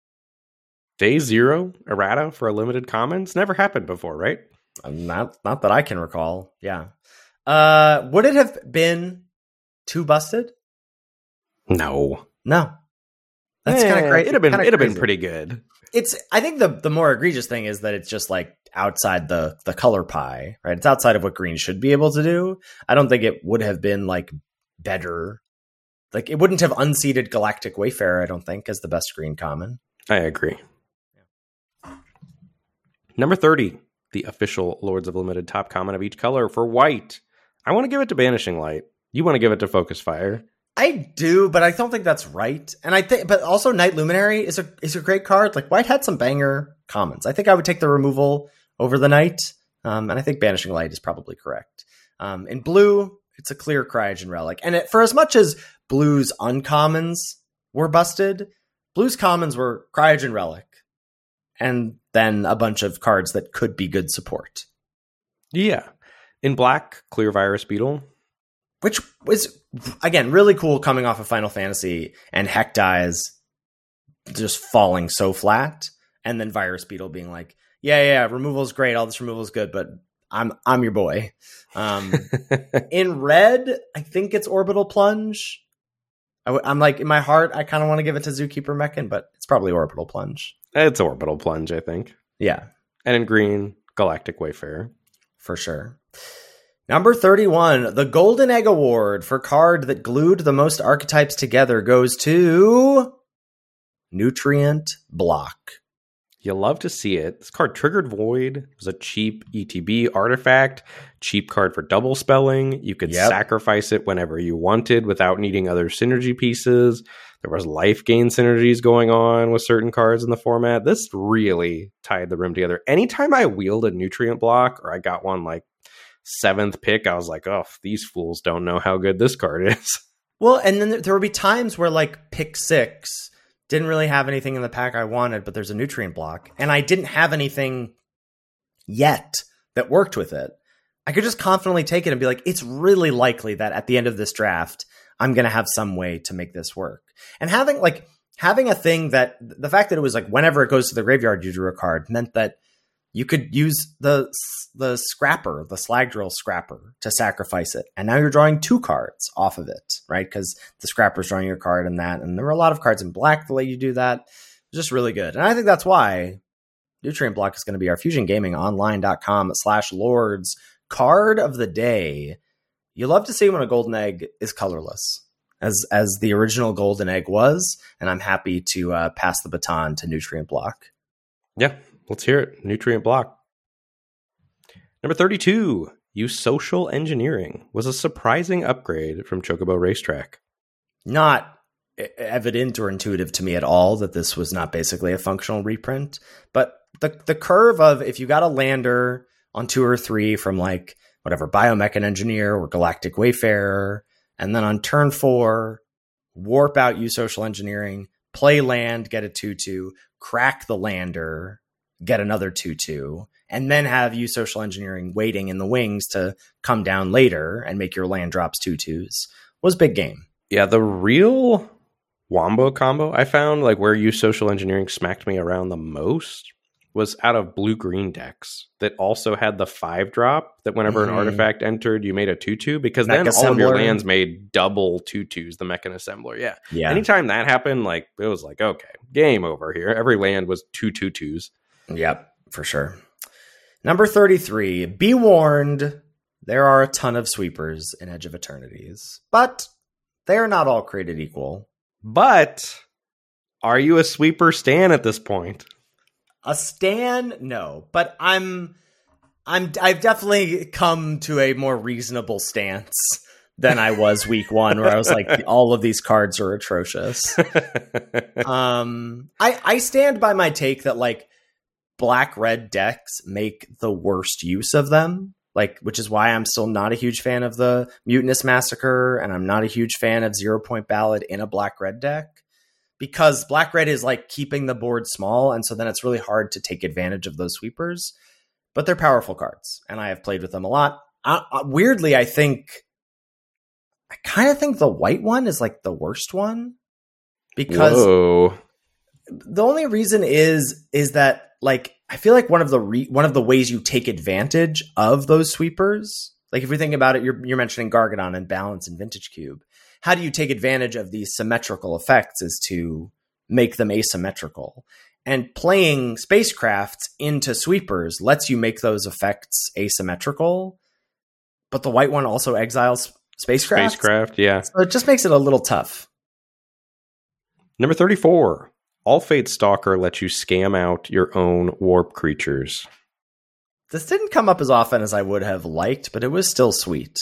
Day zero errata for a limited commons never happened before, right? Not not that I can recall. Yeah. Uh, would it have been too busted? No. No. That's eh, kind of great. It'd have been it'd have been crazy. pretty good. It's I think the the more egregious thing is that it's just like outside the the color pie, right? It's outside of what green should be able to do. I don't think it would have been like better. Like, it wouldn't have unseated Galactic Wayfarer, I don't think, as the best green common. I agree. Yeah. Number thirty. The official Lords of Limited top common of each color for white. I want to give it to Banishing Light. You want to give it to Focus Fire. I do, but I don't think that's right. And I think, but also Night Luminary is a is a great card. Like, white had some banger commons. I think I would take the removal over the night, um, and I think Banishing Light is probably correct. Um, in blue, it's a clear Cryogen Relic, and it, for as much as blue's uncommons were busted, blue's commons were Cryogen Relic, and then a bunch of cards that could be good support. Yeah. In black, clear Virus Beetle. Which was, again, really cool coming off of Final Fantasy and Heck Dies just falling so flat. And then Virus Beetle being like, yeah, yeah, removal's great. All this removal is good, but I'm I'm your boy. Um, in red, I think it's Orbital Plunge. I w- I'm like, in my heart, I kind of want to give it to Zookeeper Mechan, but it's probably Orbital Plunge. It's Orbital Plunge, I think. Yeah. And in green, Galactic Wayfarer. For sure. Number thirty-one, the Golden Egg Award for card that glued the most archetypes together goes to Nutrient Block. You love to see it. This card, Triggered Void, was a cheap E T B artifact, cheap card for double spelling. You could Yep. sacrifice it whenever you wanted without needing other synergy pieces. There was life gain synergies going on with certain cards in the format. This really tied the room together. Anytime I wheeled a Nutrient Block, or I got one like seventh pick, I was like, oh, these fools don't know how good this card is. Well, and then there would be times where, like, pick six didn't really have anything in the pack I wanted, but there's a Nutrient Block, and I didn't have anything yet that worked with it. I could just confidently take it and be like, it's really likely that at the end of this draft, I'm going to have some way to make this work. And having, like, having a thing that, the fact that it was like, whenever it goes to the graveyard, you drew a card, meant that you could use the the scrapper, the Slag Drill scrapper, to sacrifice it. And now you're drawing two cards off of it, right? Because the scrapper's drawing your card and that. And there were a lot of cards in black the way you do that. It's just really good. And I think that's why Nutrient Block is going to be our fusion gaming online dot com slash lords card of the day. You love to see when a golden egg is colorless, as as the original golden egg was. And I'm happy to uh, pass the baton to Nutrient Block. Yeah. Let's hear it. Nutrient Block. Number thirty-two, Use Social Engineering was a surprising upgrade from Chocobo Racetrack. Not evident or intuitive to me at all that this was not basically a functional reprint, but the the curve of if you got a lander on two or three from like whatever Biomechan Engineer or Galactic Wayfarer, and then on turn four, warp out Use Social Engineering, play land, get a two two, crack the lander, get another two two, and then have Use Social Engineering waiting in the wings to come down later and make your land drops two twos was big game. Yeah, the real Wombo combo I found, like where Use Social Engineering smacked me around the most, was out of blue-green decks that also had the five drop that whenever mm-hmm. an artifact entered, you made a two two, because Mech then Assembler. All of your lands made double two twos, the Mechan Assembler. Yeah. yeah. Anytime that happened, like it was like, okay, game over here. Every land was two two twos. Yep, for sure. Number thirty-three, be warned, there are a ton of sweepers in Edge of Eternities, but they are not all created equal. But are you a sweeper stan at this point? A stan? No, but I'm, I'm, I've definitely come to a more reasonable stance than I was week one, where I was like, all of these cards are atrocious. um, I, I stand by my take that like, black-red decks make the worst use of them, like, which is why I'm still not a huge fan of the Mutinous Massacre, and I'm not a huge fan of Zero Point Ballad in a black-red deck, because black-red is like keeping the board small, and so then it's really hard to take advantage of those sweepers. But they're powerful cards, and I have played with them a lot. Uh, weirdly, I think, I kind of think the white one is like the worst one, because Whoa. the only reason is is that, like, I feel like one of the re- one of the ways you take advantage of those sweepers, like if you think about it, you're you're mentioning Gargadon and Balance and Vintage Cube. How do you take advantage of these symmetrical effects is to make them asymmetrical. And playing spacecrafts into sweepers lets you make those effects asymmetrical. But the white one also exiles spacecraft. Spacecraft, yeah. So it just makes it a little tough. Number thirty-four. All Fate Stalker lets you scam out your own warp creatures. This didn't come up as often as I would have liked, but it was still sweet.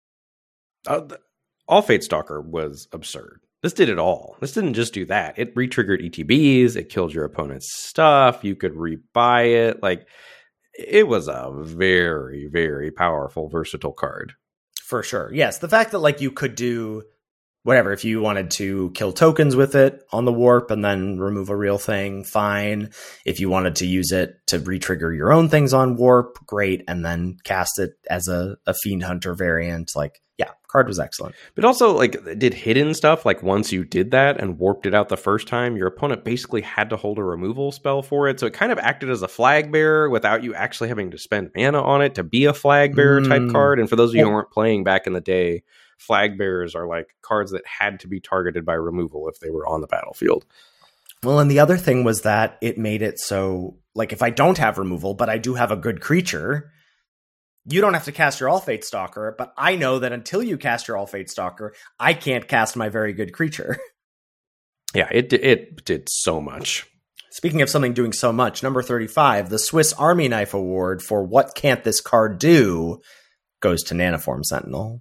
Uh, th- All Fate Stalker was absurd. This did it all. This didn't just do that. It re-triggered E T Bs. It killed your opponent's stuff. You could rebuy it. Like, it was a very, very powerful, versatile card. For sure. Yes, the fact that, like, you could do whatever, if you wanted to kill tokens with it on the warp and then remove a real thing, fine. If you wanted to use it to re-trigger your own things on warp, great. And then cast it as a, a Fiend Hunter variant. Like, yeah, card was excellent. But also, like, it did hidden stuff. Like, once you did that and warped it out the first time, your opponent basically had to hold a removal spell for it. So it kind of acted as a flag bearer without you actually having to spend mana on it to be a flag bearer Mm. type card. And for those of you who weren't playing back in the day, flag bearers are like cards that had to be targeted by removal if they were on the battlefield. Well, and the other thing was that it made it so, like, if I don't have removal, but I do have a good creature, you don't have to cast your All Fate Stalker, but I know that until you cast your All Fate Stalker, I can't cast my very good creature. Yeah, it it did so much. Speaking of something doing so much, number thirty-five, the Swiss Army Knife Award for What Can't This Card Do goes to Nanoform Sentinel.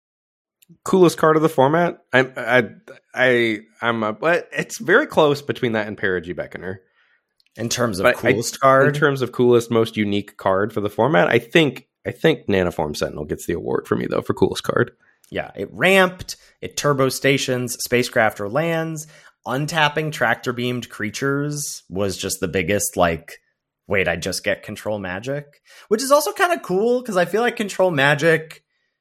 Coolest card of the format. I I I I'm a, but it's very close between that and Perigee Beckoner. In terms of But coolest I, card? In terms of coolest, most unique card for the format, I think I think Nanoform Sentinel gets the award for me, though, for coolest card. Yeah, it ramped, it turbo stations, spacecraft or lands. Untapping tractor beamed creatures was just the biggest, like, wait, I just get control magic? Which is also kind of cool, because I feel like control magic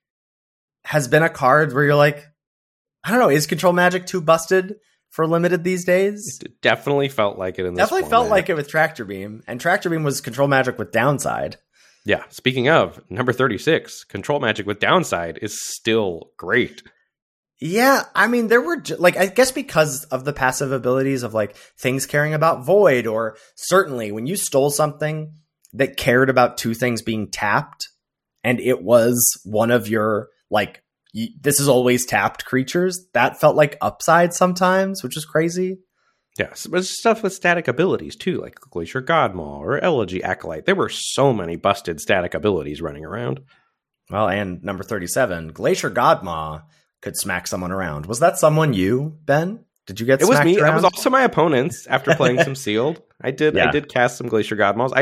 has been a card where you're like, I don't know, is control magic too busted for limited these days? It definitely felt like it in this Definitely format. felt like it with Tractor Beam, and Tractor Beam was control magic with downside. Yeah, speaking of, number thirty-six, control magic with downside is still great. Yeah, I mean, there were, like, I guess because of the passive abilities of, like, things caring about void, or certainly when you stole something that cared about two things being tapped, and it was one of your, like, y- this is always tapped creatures, that felt like upside sometimes, which is crazy. Yes, but it's stuff with static abilities, too, like Glacier Godmaw or Elegy Acolyte. There were so many busted static abilities running around. Well, and number thirty-seven, Glacier Godmaw could smack someone around. Was that someone you, Ben? Did you get It was smacked me. around? It was also my opponents after playing some sealed. I did Yeah. I did cast some Glacier Godmaws.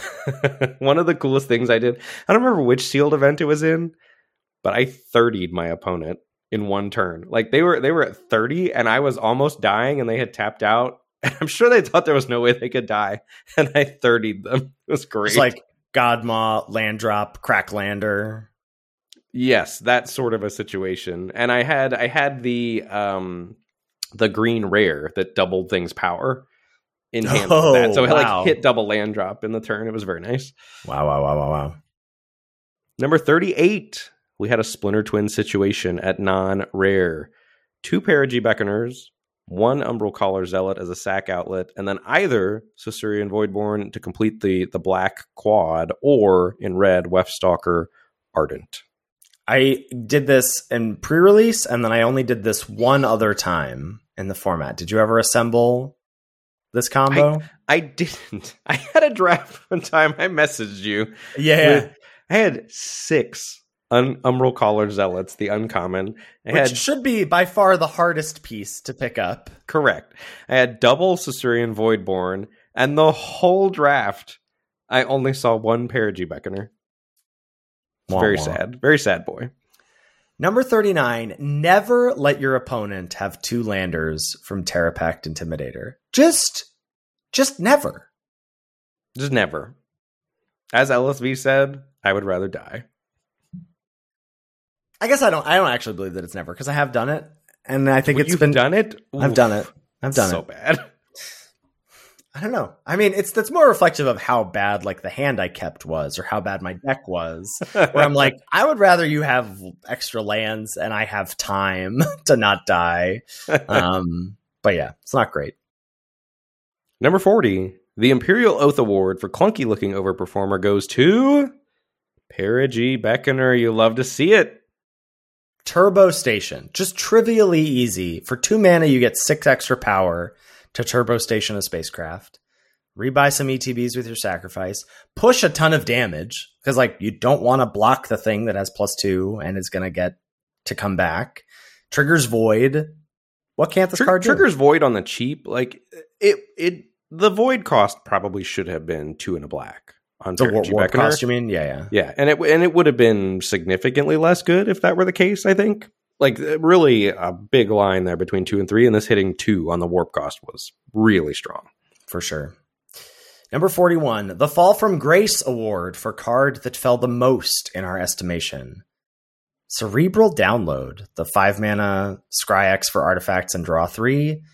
I one of the coolest things I did, I don't remember which sealed event it was in, but I thirtied my opponent in one turn. Like they were they were at thirty and I was almost dying and they had tapped out. And I'm sure they thought there was no way they could die. And I thirtied them. It was great. It's like Godmaw, land drop, Cracklander. Yes, that sort of a situation. And I had I had the um the green rare that doubled things power in hand Oh, with that. So it wow. like hit double land drop in the turn. It was very nice. Wow, wow, wow, wow, wow. Number thirty-eight, we had a Splinter Twin situation at non-rare. Two Perigee Beckoners, one Umbral Collar Zealot as a sack outlet, and then either Caesarian Voidborn to complete the, the black quad, or in red, Weftstalker Ardent. I did this in pre-release, and then I only did this one other time in the format. Did you ever assemble this combo? I didn't. I had a draft one time. I messaged you. yeah. With, I had six un- Umbral Collar Zealots, the uncommon. I Which had should be by far the hardest piece to pick up. correct. I had double Caesarian Voidborn, And the whole draft, I only saw one Perigi Beckoner. It's very wah. sad. Very sad boy. Number thirty-nine, never let your opponent have two landers from Terra Pact Intimidator. Just, just never. Just never. As L S V said, I would rather die. I guess I don't I don't actually believe that it's never, because I have done it. And I think well, it's you've been done it? Oof. I've done it. I've done so it. So bad. I don't know. I mean, it's that's more reflective of how bad like the hand I kept was, or how bad my deck was. Where I'm like, I would rather you have extra lands and I have time to not die. Um, but yeah, it's not great. Number forty, the Imperial Oath Award for clunky looking overperformer goes to Perigi Beckoner. You love to see it. Turbo Station, just trivially easy. For two mana, you get six extra power to Turbo Station a spacecraft, rebuy some E T Bs with your sacrifice, push a ton of damage, because like you don't want to block the thing that has plus two and is going to get to come back. Triggers Void. What can't this Tr- card do? Triggers Void on the cheap. Like it, it. The Void cost probably should have been two and a black on the war, war cost. You mean? Yeah, yeah, yeah. And it and it would have been significantly less good if that were the case. I think. Like, really a big line there between two and three, and this hitting two on the warp cost was really strong. For sure. Number forty-one, the Fall from Grace Award for card that fell the most in our estimation. Cerebral Download, the five mana Scry X for artifacts and draw three.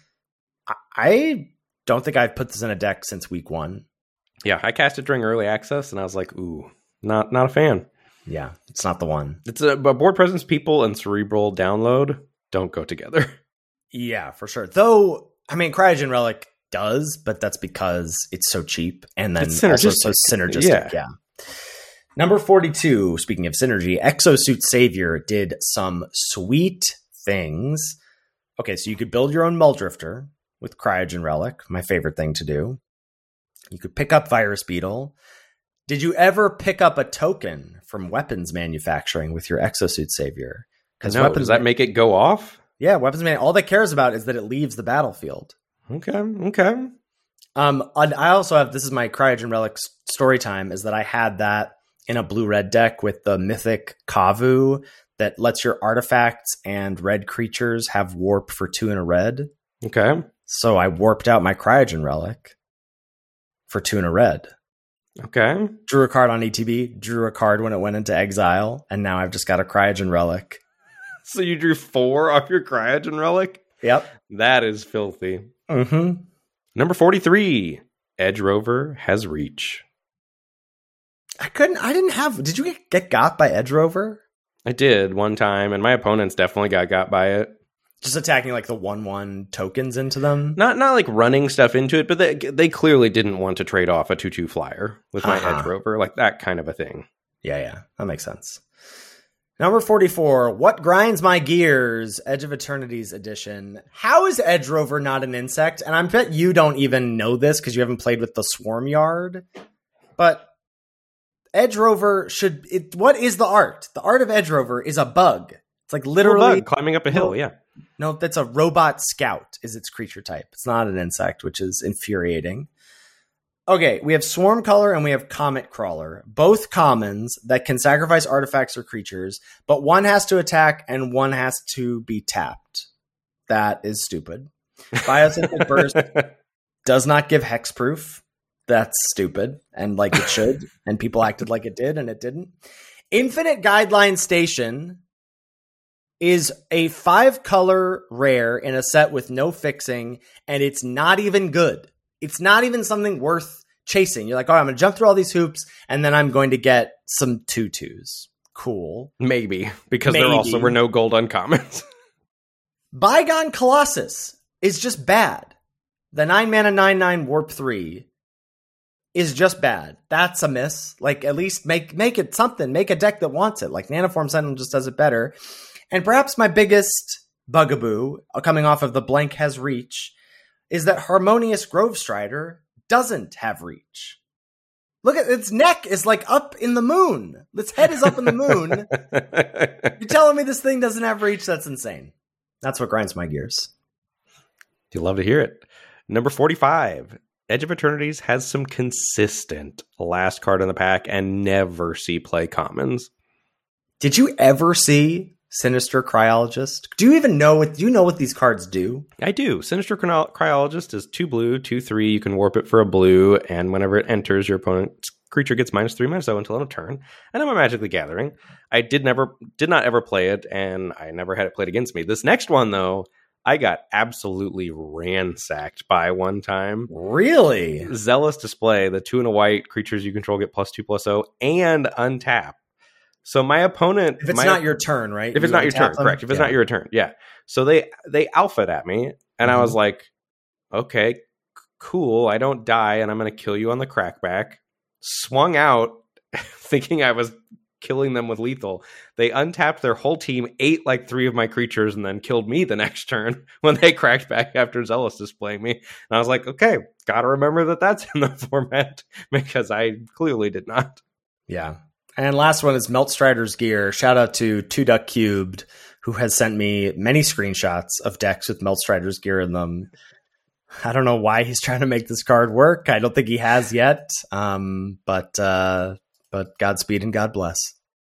I don't think I've put this in a deck since week one. Yeah, I cast it during early access, and I was like, ooh, not not a fan. Yeah, it's not the one. It's a but board presence people and Cerebral Download don't go together. Yeah, for sure. Though, I mean, Cryogen Relic does, but that's because it's so cheap and then also so synergistic. Yeah. yeah. Number forty-two, speaking of synergy, Exosuit Savior did some sweet things. Okay, so you could build your own Muldrifter with Cryogen Relic, my favorite thing to do. You could pick up Virus Beetle. Did you ever pick up a token from weapons manufacturing with your Exosuit Savior? Because no, does that man- make it go off? Yeah, weapons man. All that cares about is that it leaves the battlefield. Okay, okay. Um, I also have, this is my Cryogen Relic story time, is that I had that in a blue-red deck with the mythic Kavu that lets your artifacts and red creatures have warp for two and a red. Okay. So I warped out my Cryogen Relic for two and a red. Okay. Drew a card on E T B, drew a card when it went into exile, and now I've just got a Cryogen Relic. So you drew four off your Cryogen Relic? Yep. That is filthy. Mm-hmm. Number forty-three, Edge Rover has reach. I couldn't, I didn't have, did you get, get got by Edge Rover? I did one time, and my opponents definitely got got by it. Just attacking like the one one tokens into them? Not not like running stuff into it, but they they clearly didn't want to trade off a two two flyer with my uh-huh. Edge Rover, like that kind of a thing. Yeah, yeah, that makes sense. Number forty-four, What Grinds My Gears, Edge of Eternities edition. How is Edge Rover not an insect? And I bet you don't even know this because you haven't played with the Swarm Yard. But Edge Rover should... It, what is the art? The art of Edge Rover is a bug. It's like literally... Bug climbing up a hill, yeah. No, that's a robot scout is its creature type. It's not an insect, which is infuriating. Okay, we have Swarm Color and we have Comet Crawler. Both commons that can sacrifice artifacts or creatures, but one has to attack and one has to be tapped. That is stupid. Biosynthetic Burst does not give hexproof. That's stupid, and like it should, and people acted like it did, and it didn't. Infinite Guideline Station is a five-color rare in a set with no fixing, and it's not even good. It's not even something worth chasing. You're like, all right, I'm going to jump through all these hoops, and then I'm going to get some two-twos. Cool. Maybe, because Maybe. there also were no gold uncommons. Bygone Colossus is just bad. The nine mana nine nine warp three is just bad. That's a miss. Like, at least make make it something. Make a deck that wants it. Like, Nanoform Sentinel just does it better. And perhaps my biggest bugaboo, coming off of the blank has reach, is that Harmonious Grove Strider doesn't have reach. Look at its neck is like up in the moon. Its head is up in the moon. You're telling me this thing doesn't have reach? That's insane. That's what grinds my gears. You love to hear it. Number forty-five, Edge of Eternities has some consistent last card in the pack and never see play commons. Did you ever see Sinister Cryologist? Do you even know what do you know what these cards do? I do. Sinister Cryologist is two blue, two three. You can warp it for a blue, and whenever it enters, your opponent's creature gets minus three, minus zero until end of turn. And I'm a Magically Gathering. I did never, did not ever play it, and I never had it played against me. This next one, though, I got absolutely ransacked by one time. Really? Zealous Display, the two and a white creatures you control get plus two, plus zero, and untap. So my opponent, if it's my, not your turn, right? If it's you not your turn, them? correct. If it's yeah. not your turn, yeah. So they they alphaed at me, and mm-hmm. I was like, okay, c- cool. I don't die, and I'm going to kill you on the crackback. Swung out, thinking I was killing them with lethal. They untapped their whole team, ate like three of my creatures, and then killed me the next turn when they cracked back after Zealous Displaying me. And I was like, okay, got to remember that that's in the format because I clearly did not. Yeah. And last one is Meltstrider's Gear. Shout out to Two Duck Cubed, who has sent me many screenshots of decks with Meltstrider's Gear in them. I don't know why he's trying to make this card work. I don't think he has yet. Um, but uh, but Godspeed and God bless.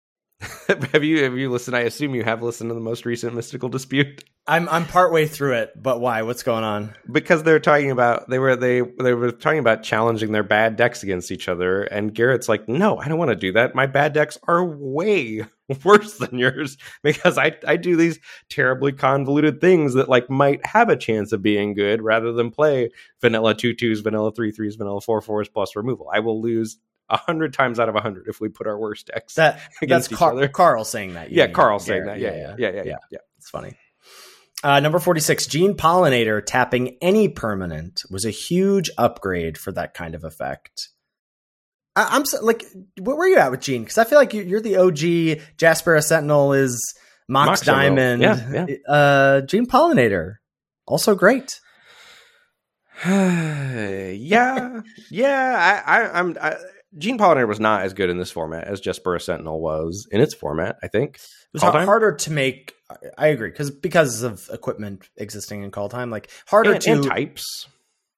have you have you listened? I assume you have listened to the most recent Mystical Dispute. I'm I'm partway through it, but why? What's going on? Because they're talking about they were they they were talking about challenging their bad decks against each other, and Garrett's like, no, I don't want to do that. My bad decks are way worse than yours because I I do these terribly convoluted things that like might have a chance of being good rather than play vanilla two twos, vanilla three threes, vanilla four fours plus removal. I will lose a hundred times out of a hundred if we put our worst decks that, against that's each Car- other. Carl saying that. Yeah, mean, Carl saying Garrett. that. Yeah, yeah, yeah, yeah, yeah. yeah, yeah. It's funny. Uh, number forty-six, Gene Pollinator tapping any permanent was a huge upgrade for that kind of effect. I, I'm so, like, where were you at with Gene? Because I feel like you, you're the O G. Jaspera Sentinel is Mox, Mox Diamond. Yeah, yeah. Uh, Gene Pollinator, also great. yeah, yeah. I, I, I'm. I, Gene Pollinator was not as good in this format as Jaspera Sentinel was in its format, I think. It was Call harder time? to make. I agree, because because of equipment existing in Call Time, like harder and, to and types.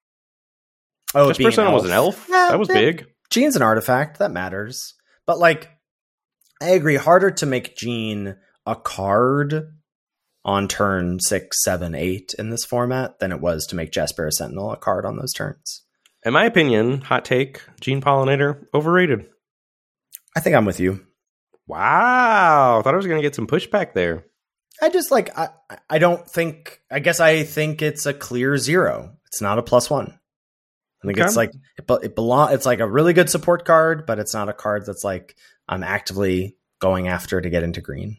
Oh, Jaspera Sentinel was an elf. Yeah, that was yeah. big. Gene's an artifact that matters, but like I agree, harder to make Gene a card on turn six, seven, eight in this format than it was to make Jaspera Sentinel a card on those turns. In my opinion, hot take, Gene Pollinator, overrated. I think I'm with you. Wow. I thought I was going to get some pushback there. I just like, I, I don't think, I guess I think it's a clear zero. It's not a plus one. I think okay. it's like, it, it belong. It's like a really good support card, but it's not a card that's like, I'm actively going after to get into green.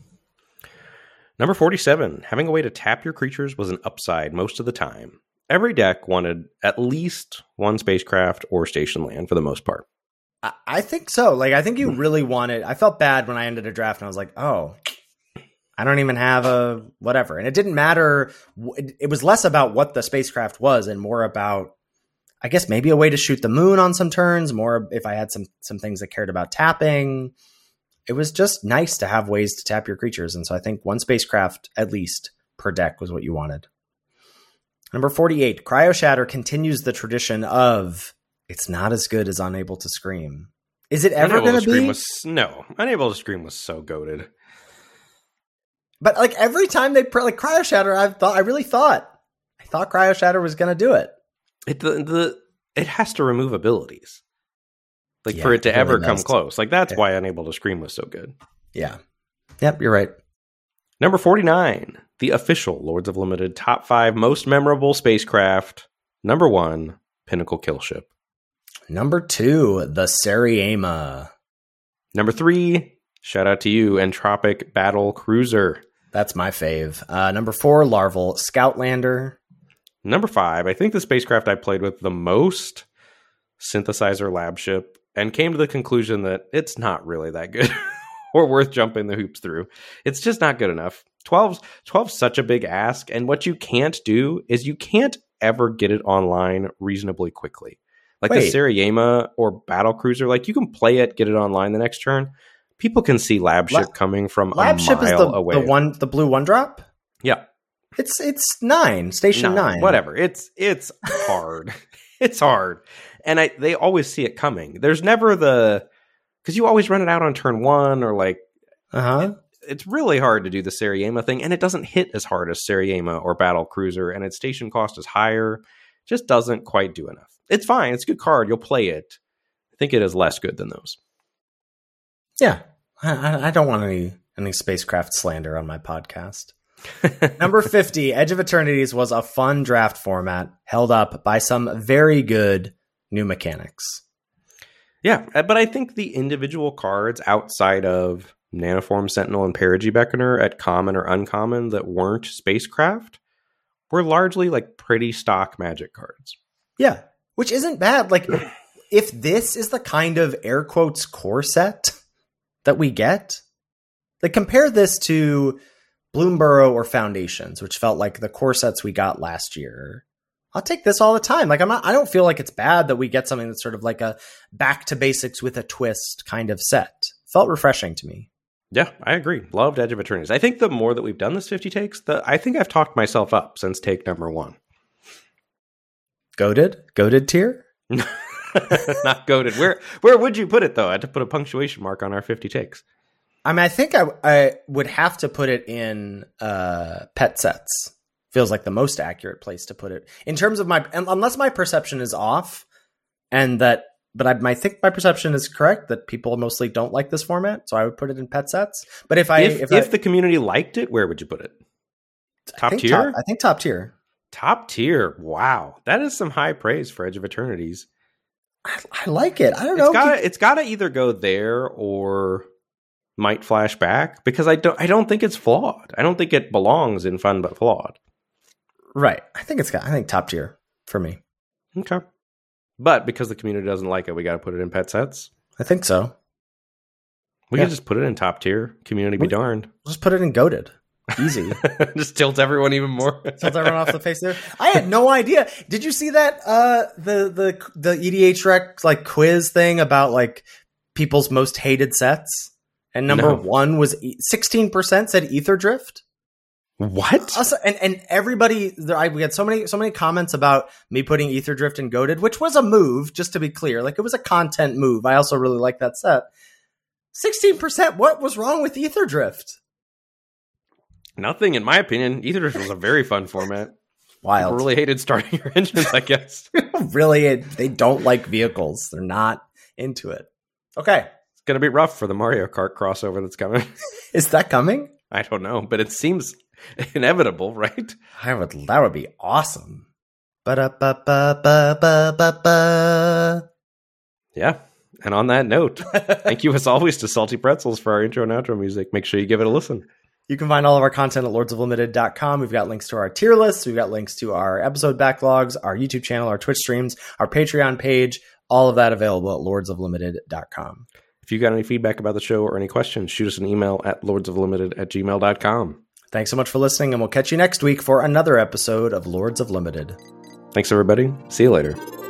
Number forty-seven, having a way to tap your creatures was an upside most of the time. Every deck wanted at least one spacecraft or station land for the most part. I think so. Like, I think you really wanted... I felt bad when I ended a draft and I was like, oh, I don't even have a whatever. And it didn't matter. It was less about what the spacecraft was and more about, I guess, maybe a way to shoot the moon on some turns, more if I had some some things that cared about tapping. It was just nice to have ways to tap your creatures. And so I think one spacecraft, at least, per deck was what you wanted. Number forty-eight, Cryo Shatter continues the tradition of it's not as good as Unable to Scream. Is it ever going to be? Was, no, Unable to Scream was so goated. But like every time they like Cryo Shatter, I thought I really thought I thought Cryo Shatter was going to do it. It the, the it has to remove abilities, like yeah, for it to it ever really come does. close. Like that's yeah. why Unable to Scream was so good. Yeah. Yep, you're right. Number forty-nine, the official Lords of Limited top five most memorable spacecraft. Number one, Pinnacle Killship. Number two, the Seriema. Number three, shout out to you, Entropic Battle Cruiser. That's my fave. Uh, number four, Larval Scoutlander. Number five, I think the spacecraft I played with the most, Synthesizer Lab Ship, and came to the conclusion that it's not really that good. Or worth jumping the hoops through. It's just not good enough. twelve's, twelve's such a big ask, and what you can't do is you can't ever get it online reasonably quickly. Like Wait. the Seriema or Battle Cruiser, like you can play it, get it online the next turn. People can see Lab Ship La- coming from Lab a Ship mile is the, away. The one, the blue one drop. Yeah, it's it's nine, station nine. nine. Whatever. It's it's hard. It's hard. And I they always see it coming. There's never the... Because you always run it out on turn one or like... Uh-huh. It, it's really hard to do the Seriema thing, and it doesn't hit as hard as Seriema or Battle Cruiser, and its station cost is higher. Just doesn't quite do enough. It's fine. It's a good card. You'll play it. I think it is less good than those. Yeah. I, I don't want any, any spacecraft slander on my podcast. Number fifty, Edge of Eternities was a fun draft format held up by some very good new mechanics. Yeah, but I think the individual cards outside of Nanoform Sentinel and Perigi Beckoner at common or uncommon that weren't spacecraft were largely like pretty stock Magic cards. Yeah, which isn't bad. Like, if this is the kind of air quotes core set that we get, like compare this to Bloomburrow or Foundations, which felt like the core sets we got last year. I'll take this all the time. Like I'm not, I don't feel like it's bad that we get something that's sort of like a back to basics with a twist kind of set. Felt refreshing to me. Yeah, I agree. Loved Edge of Eternities. I think the more that we've done this fifty takes, the I think I've talked myself up since take number one. Goated? Goated tier? Not goated. Where where would you put it though? I had to put a punctuation mark on our fifty takes. I mean, I think I, I would have to put it in uh, pet sets. Feels like the most accurate place to put it in terms of my, unless my perception is off, and that, but I, I think my perception is correct that people mostly don't like this format, so I would put it in pet sets. But if I, if, if, if I, the community liked it, where would you put it? Top I tier? top, I think top tier. Top tier. Wow, that is some high praise for Edge of Eternities. I, I like it. I don't know. It's gotta, it's gotta either go there or might flash back, because I don't, I don't think it's flawed. I don't think it belongs in Fun But Flawed. Right. I think it's got, I think top tier for me. Okay. But because the community doesn't like it, we got to put it in pet sets. I think so. We yeah. can just put it in top tier. Community be we, darned. Just put it in goated. Easy. Just tilt everyone even more. Tilt everyone off the face there. I had no idea. Did you see that? Uh, the, the, the E D H Rec like quiz thing about like people's most hated sets? And number no. one was sixteen percent said Ether Drift. What? Also, and and everybody, there, I, we had so many so many comments about me putting Ether Drift in goated, which was a move, just to be clear. Like it was a content move. I also really like that set. Sixteen percent. What was wrong with Ether Drift? Nothing, in my opinion. Ether Drift was a very fun format. Wild. People really hated starting your engines, I guess. Really, they don't like vehicles. They're not into it. Okay. It's gonna be rough for the Mario Kart crossover that's coming. Is that coming? I don't know, but it seems inevitable, right? I would. That would be awesome. Ba-da-ba-ba-ba-ba-ba-ba. Yeah. And on that note, thank you as always to Salty Pretzels for our intro and outro music. Make sure you give it a listen. You can find all of our content at lords of limited dot com. We've got links to our tier lists. We've got links to our episode backlogs, our YouTube channel, our Twitch streams, our Patreon page. All of that available at lords of limited dot com. If you got any feedback about the show or any questions, shoot us an email at lords of limited at gmail dot com. Thanks so much for listening, and we'll catch you next week for another episode of Lords of Limited. Thanks, everybody. See you later.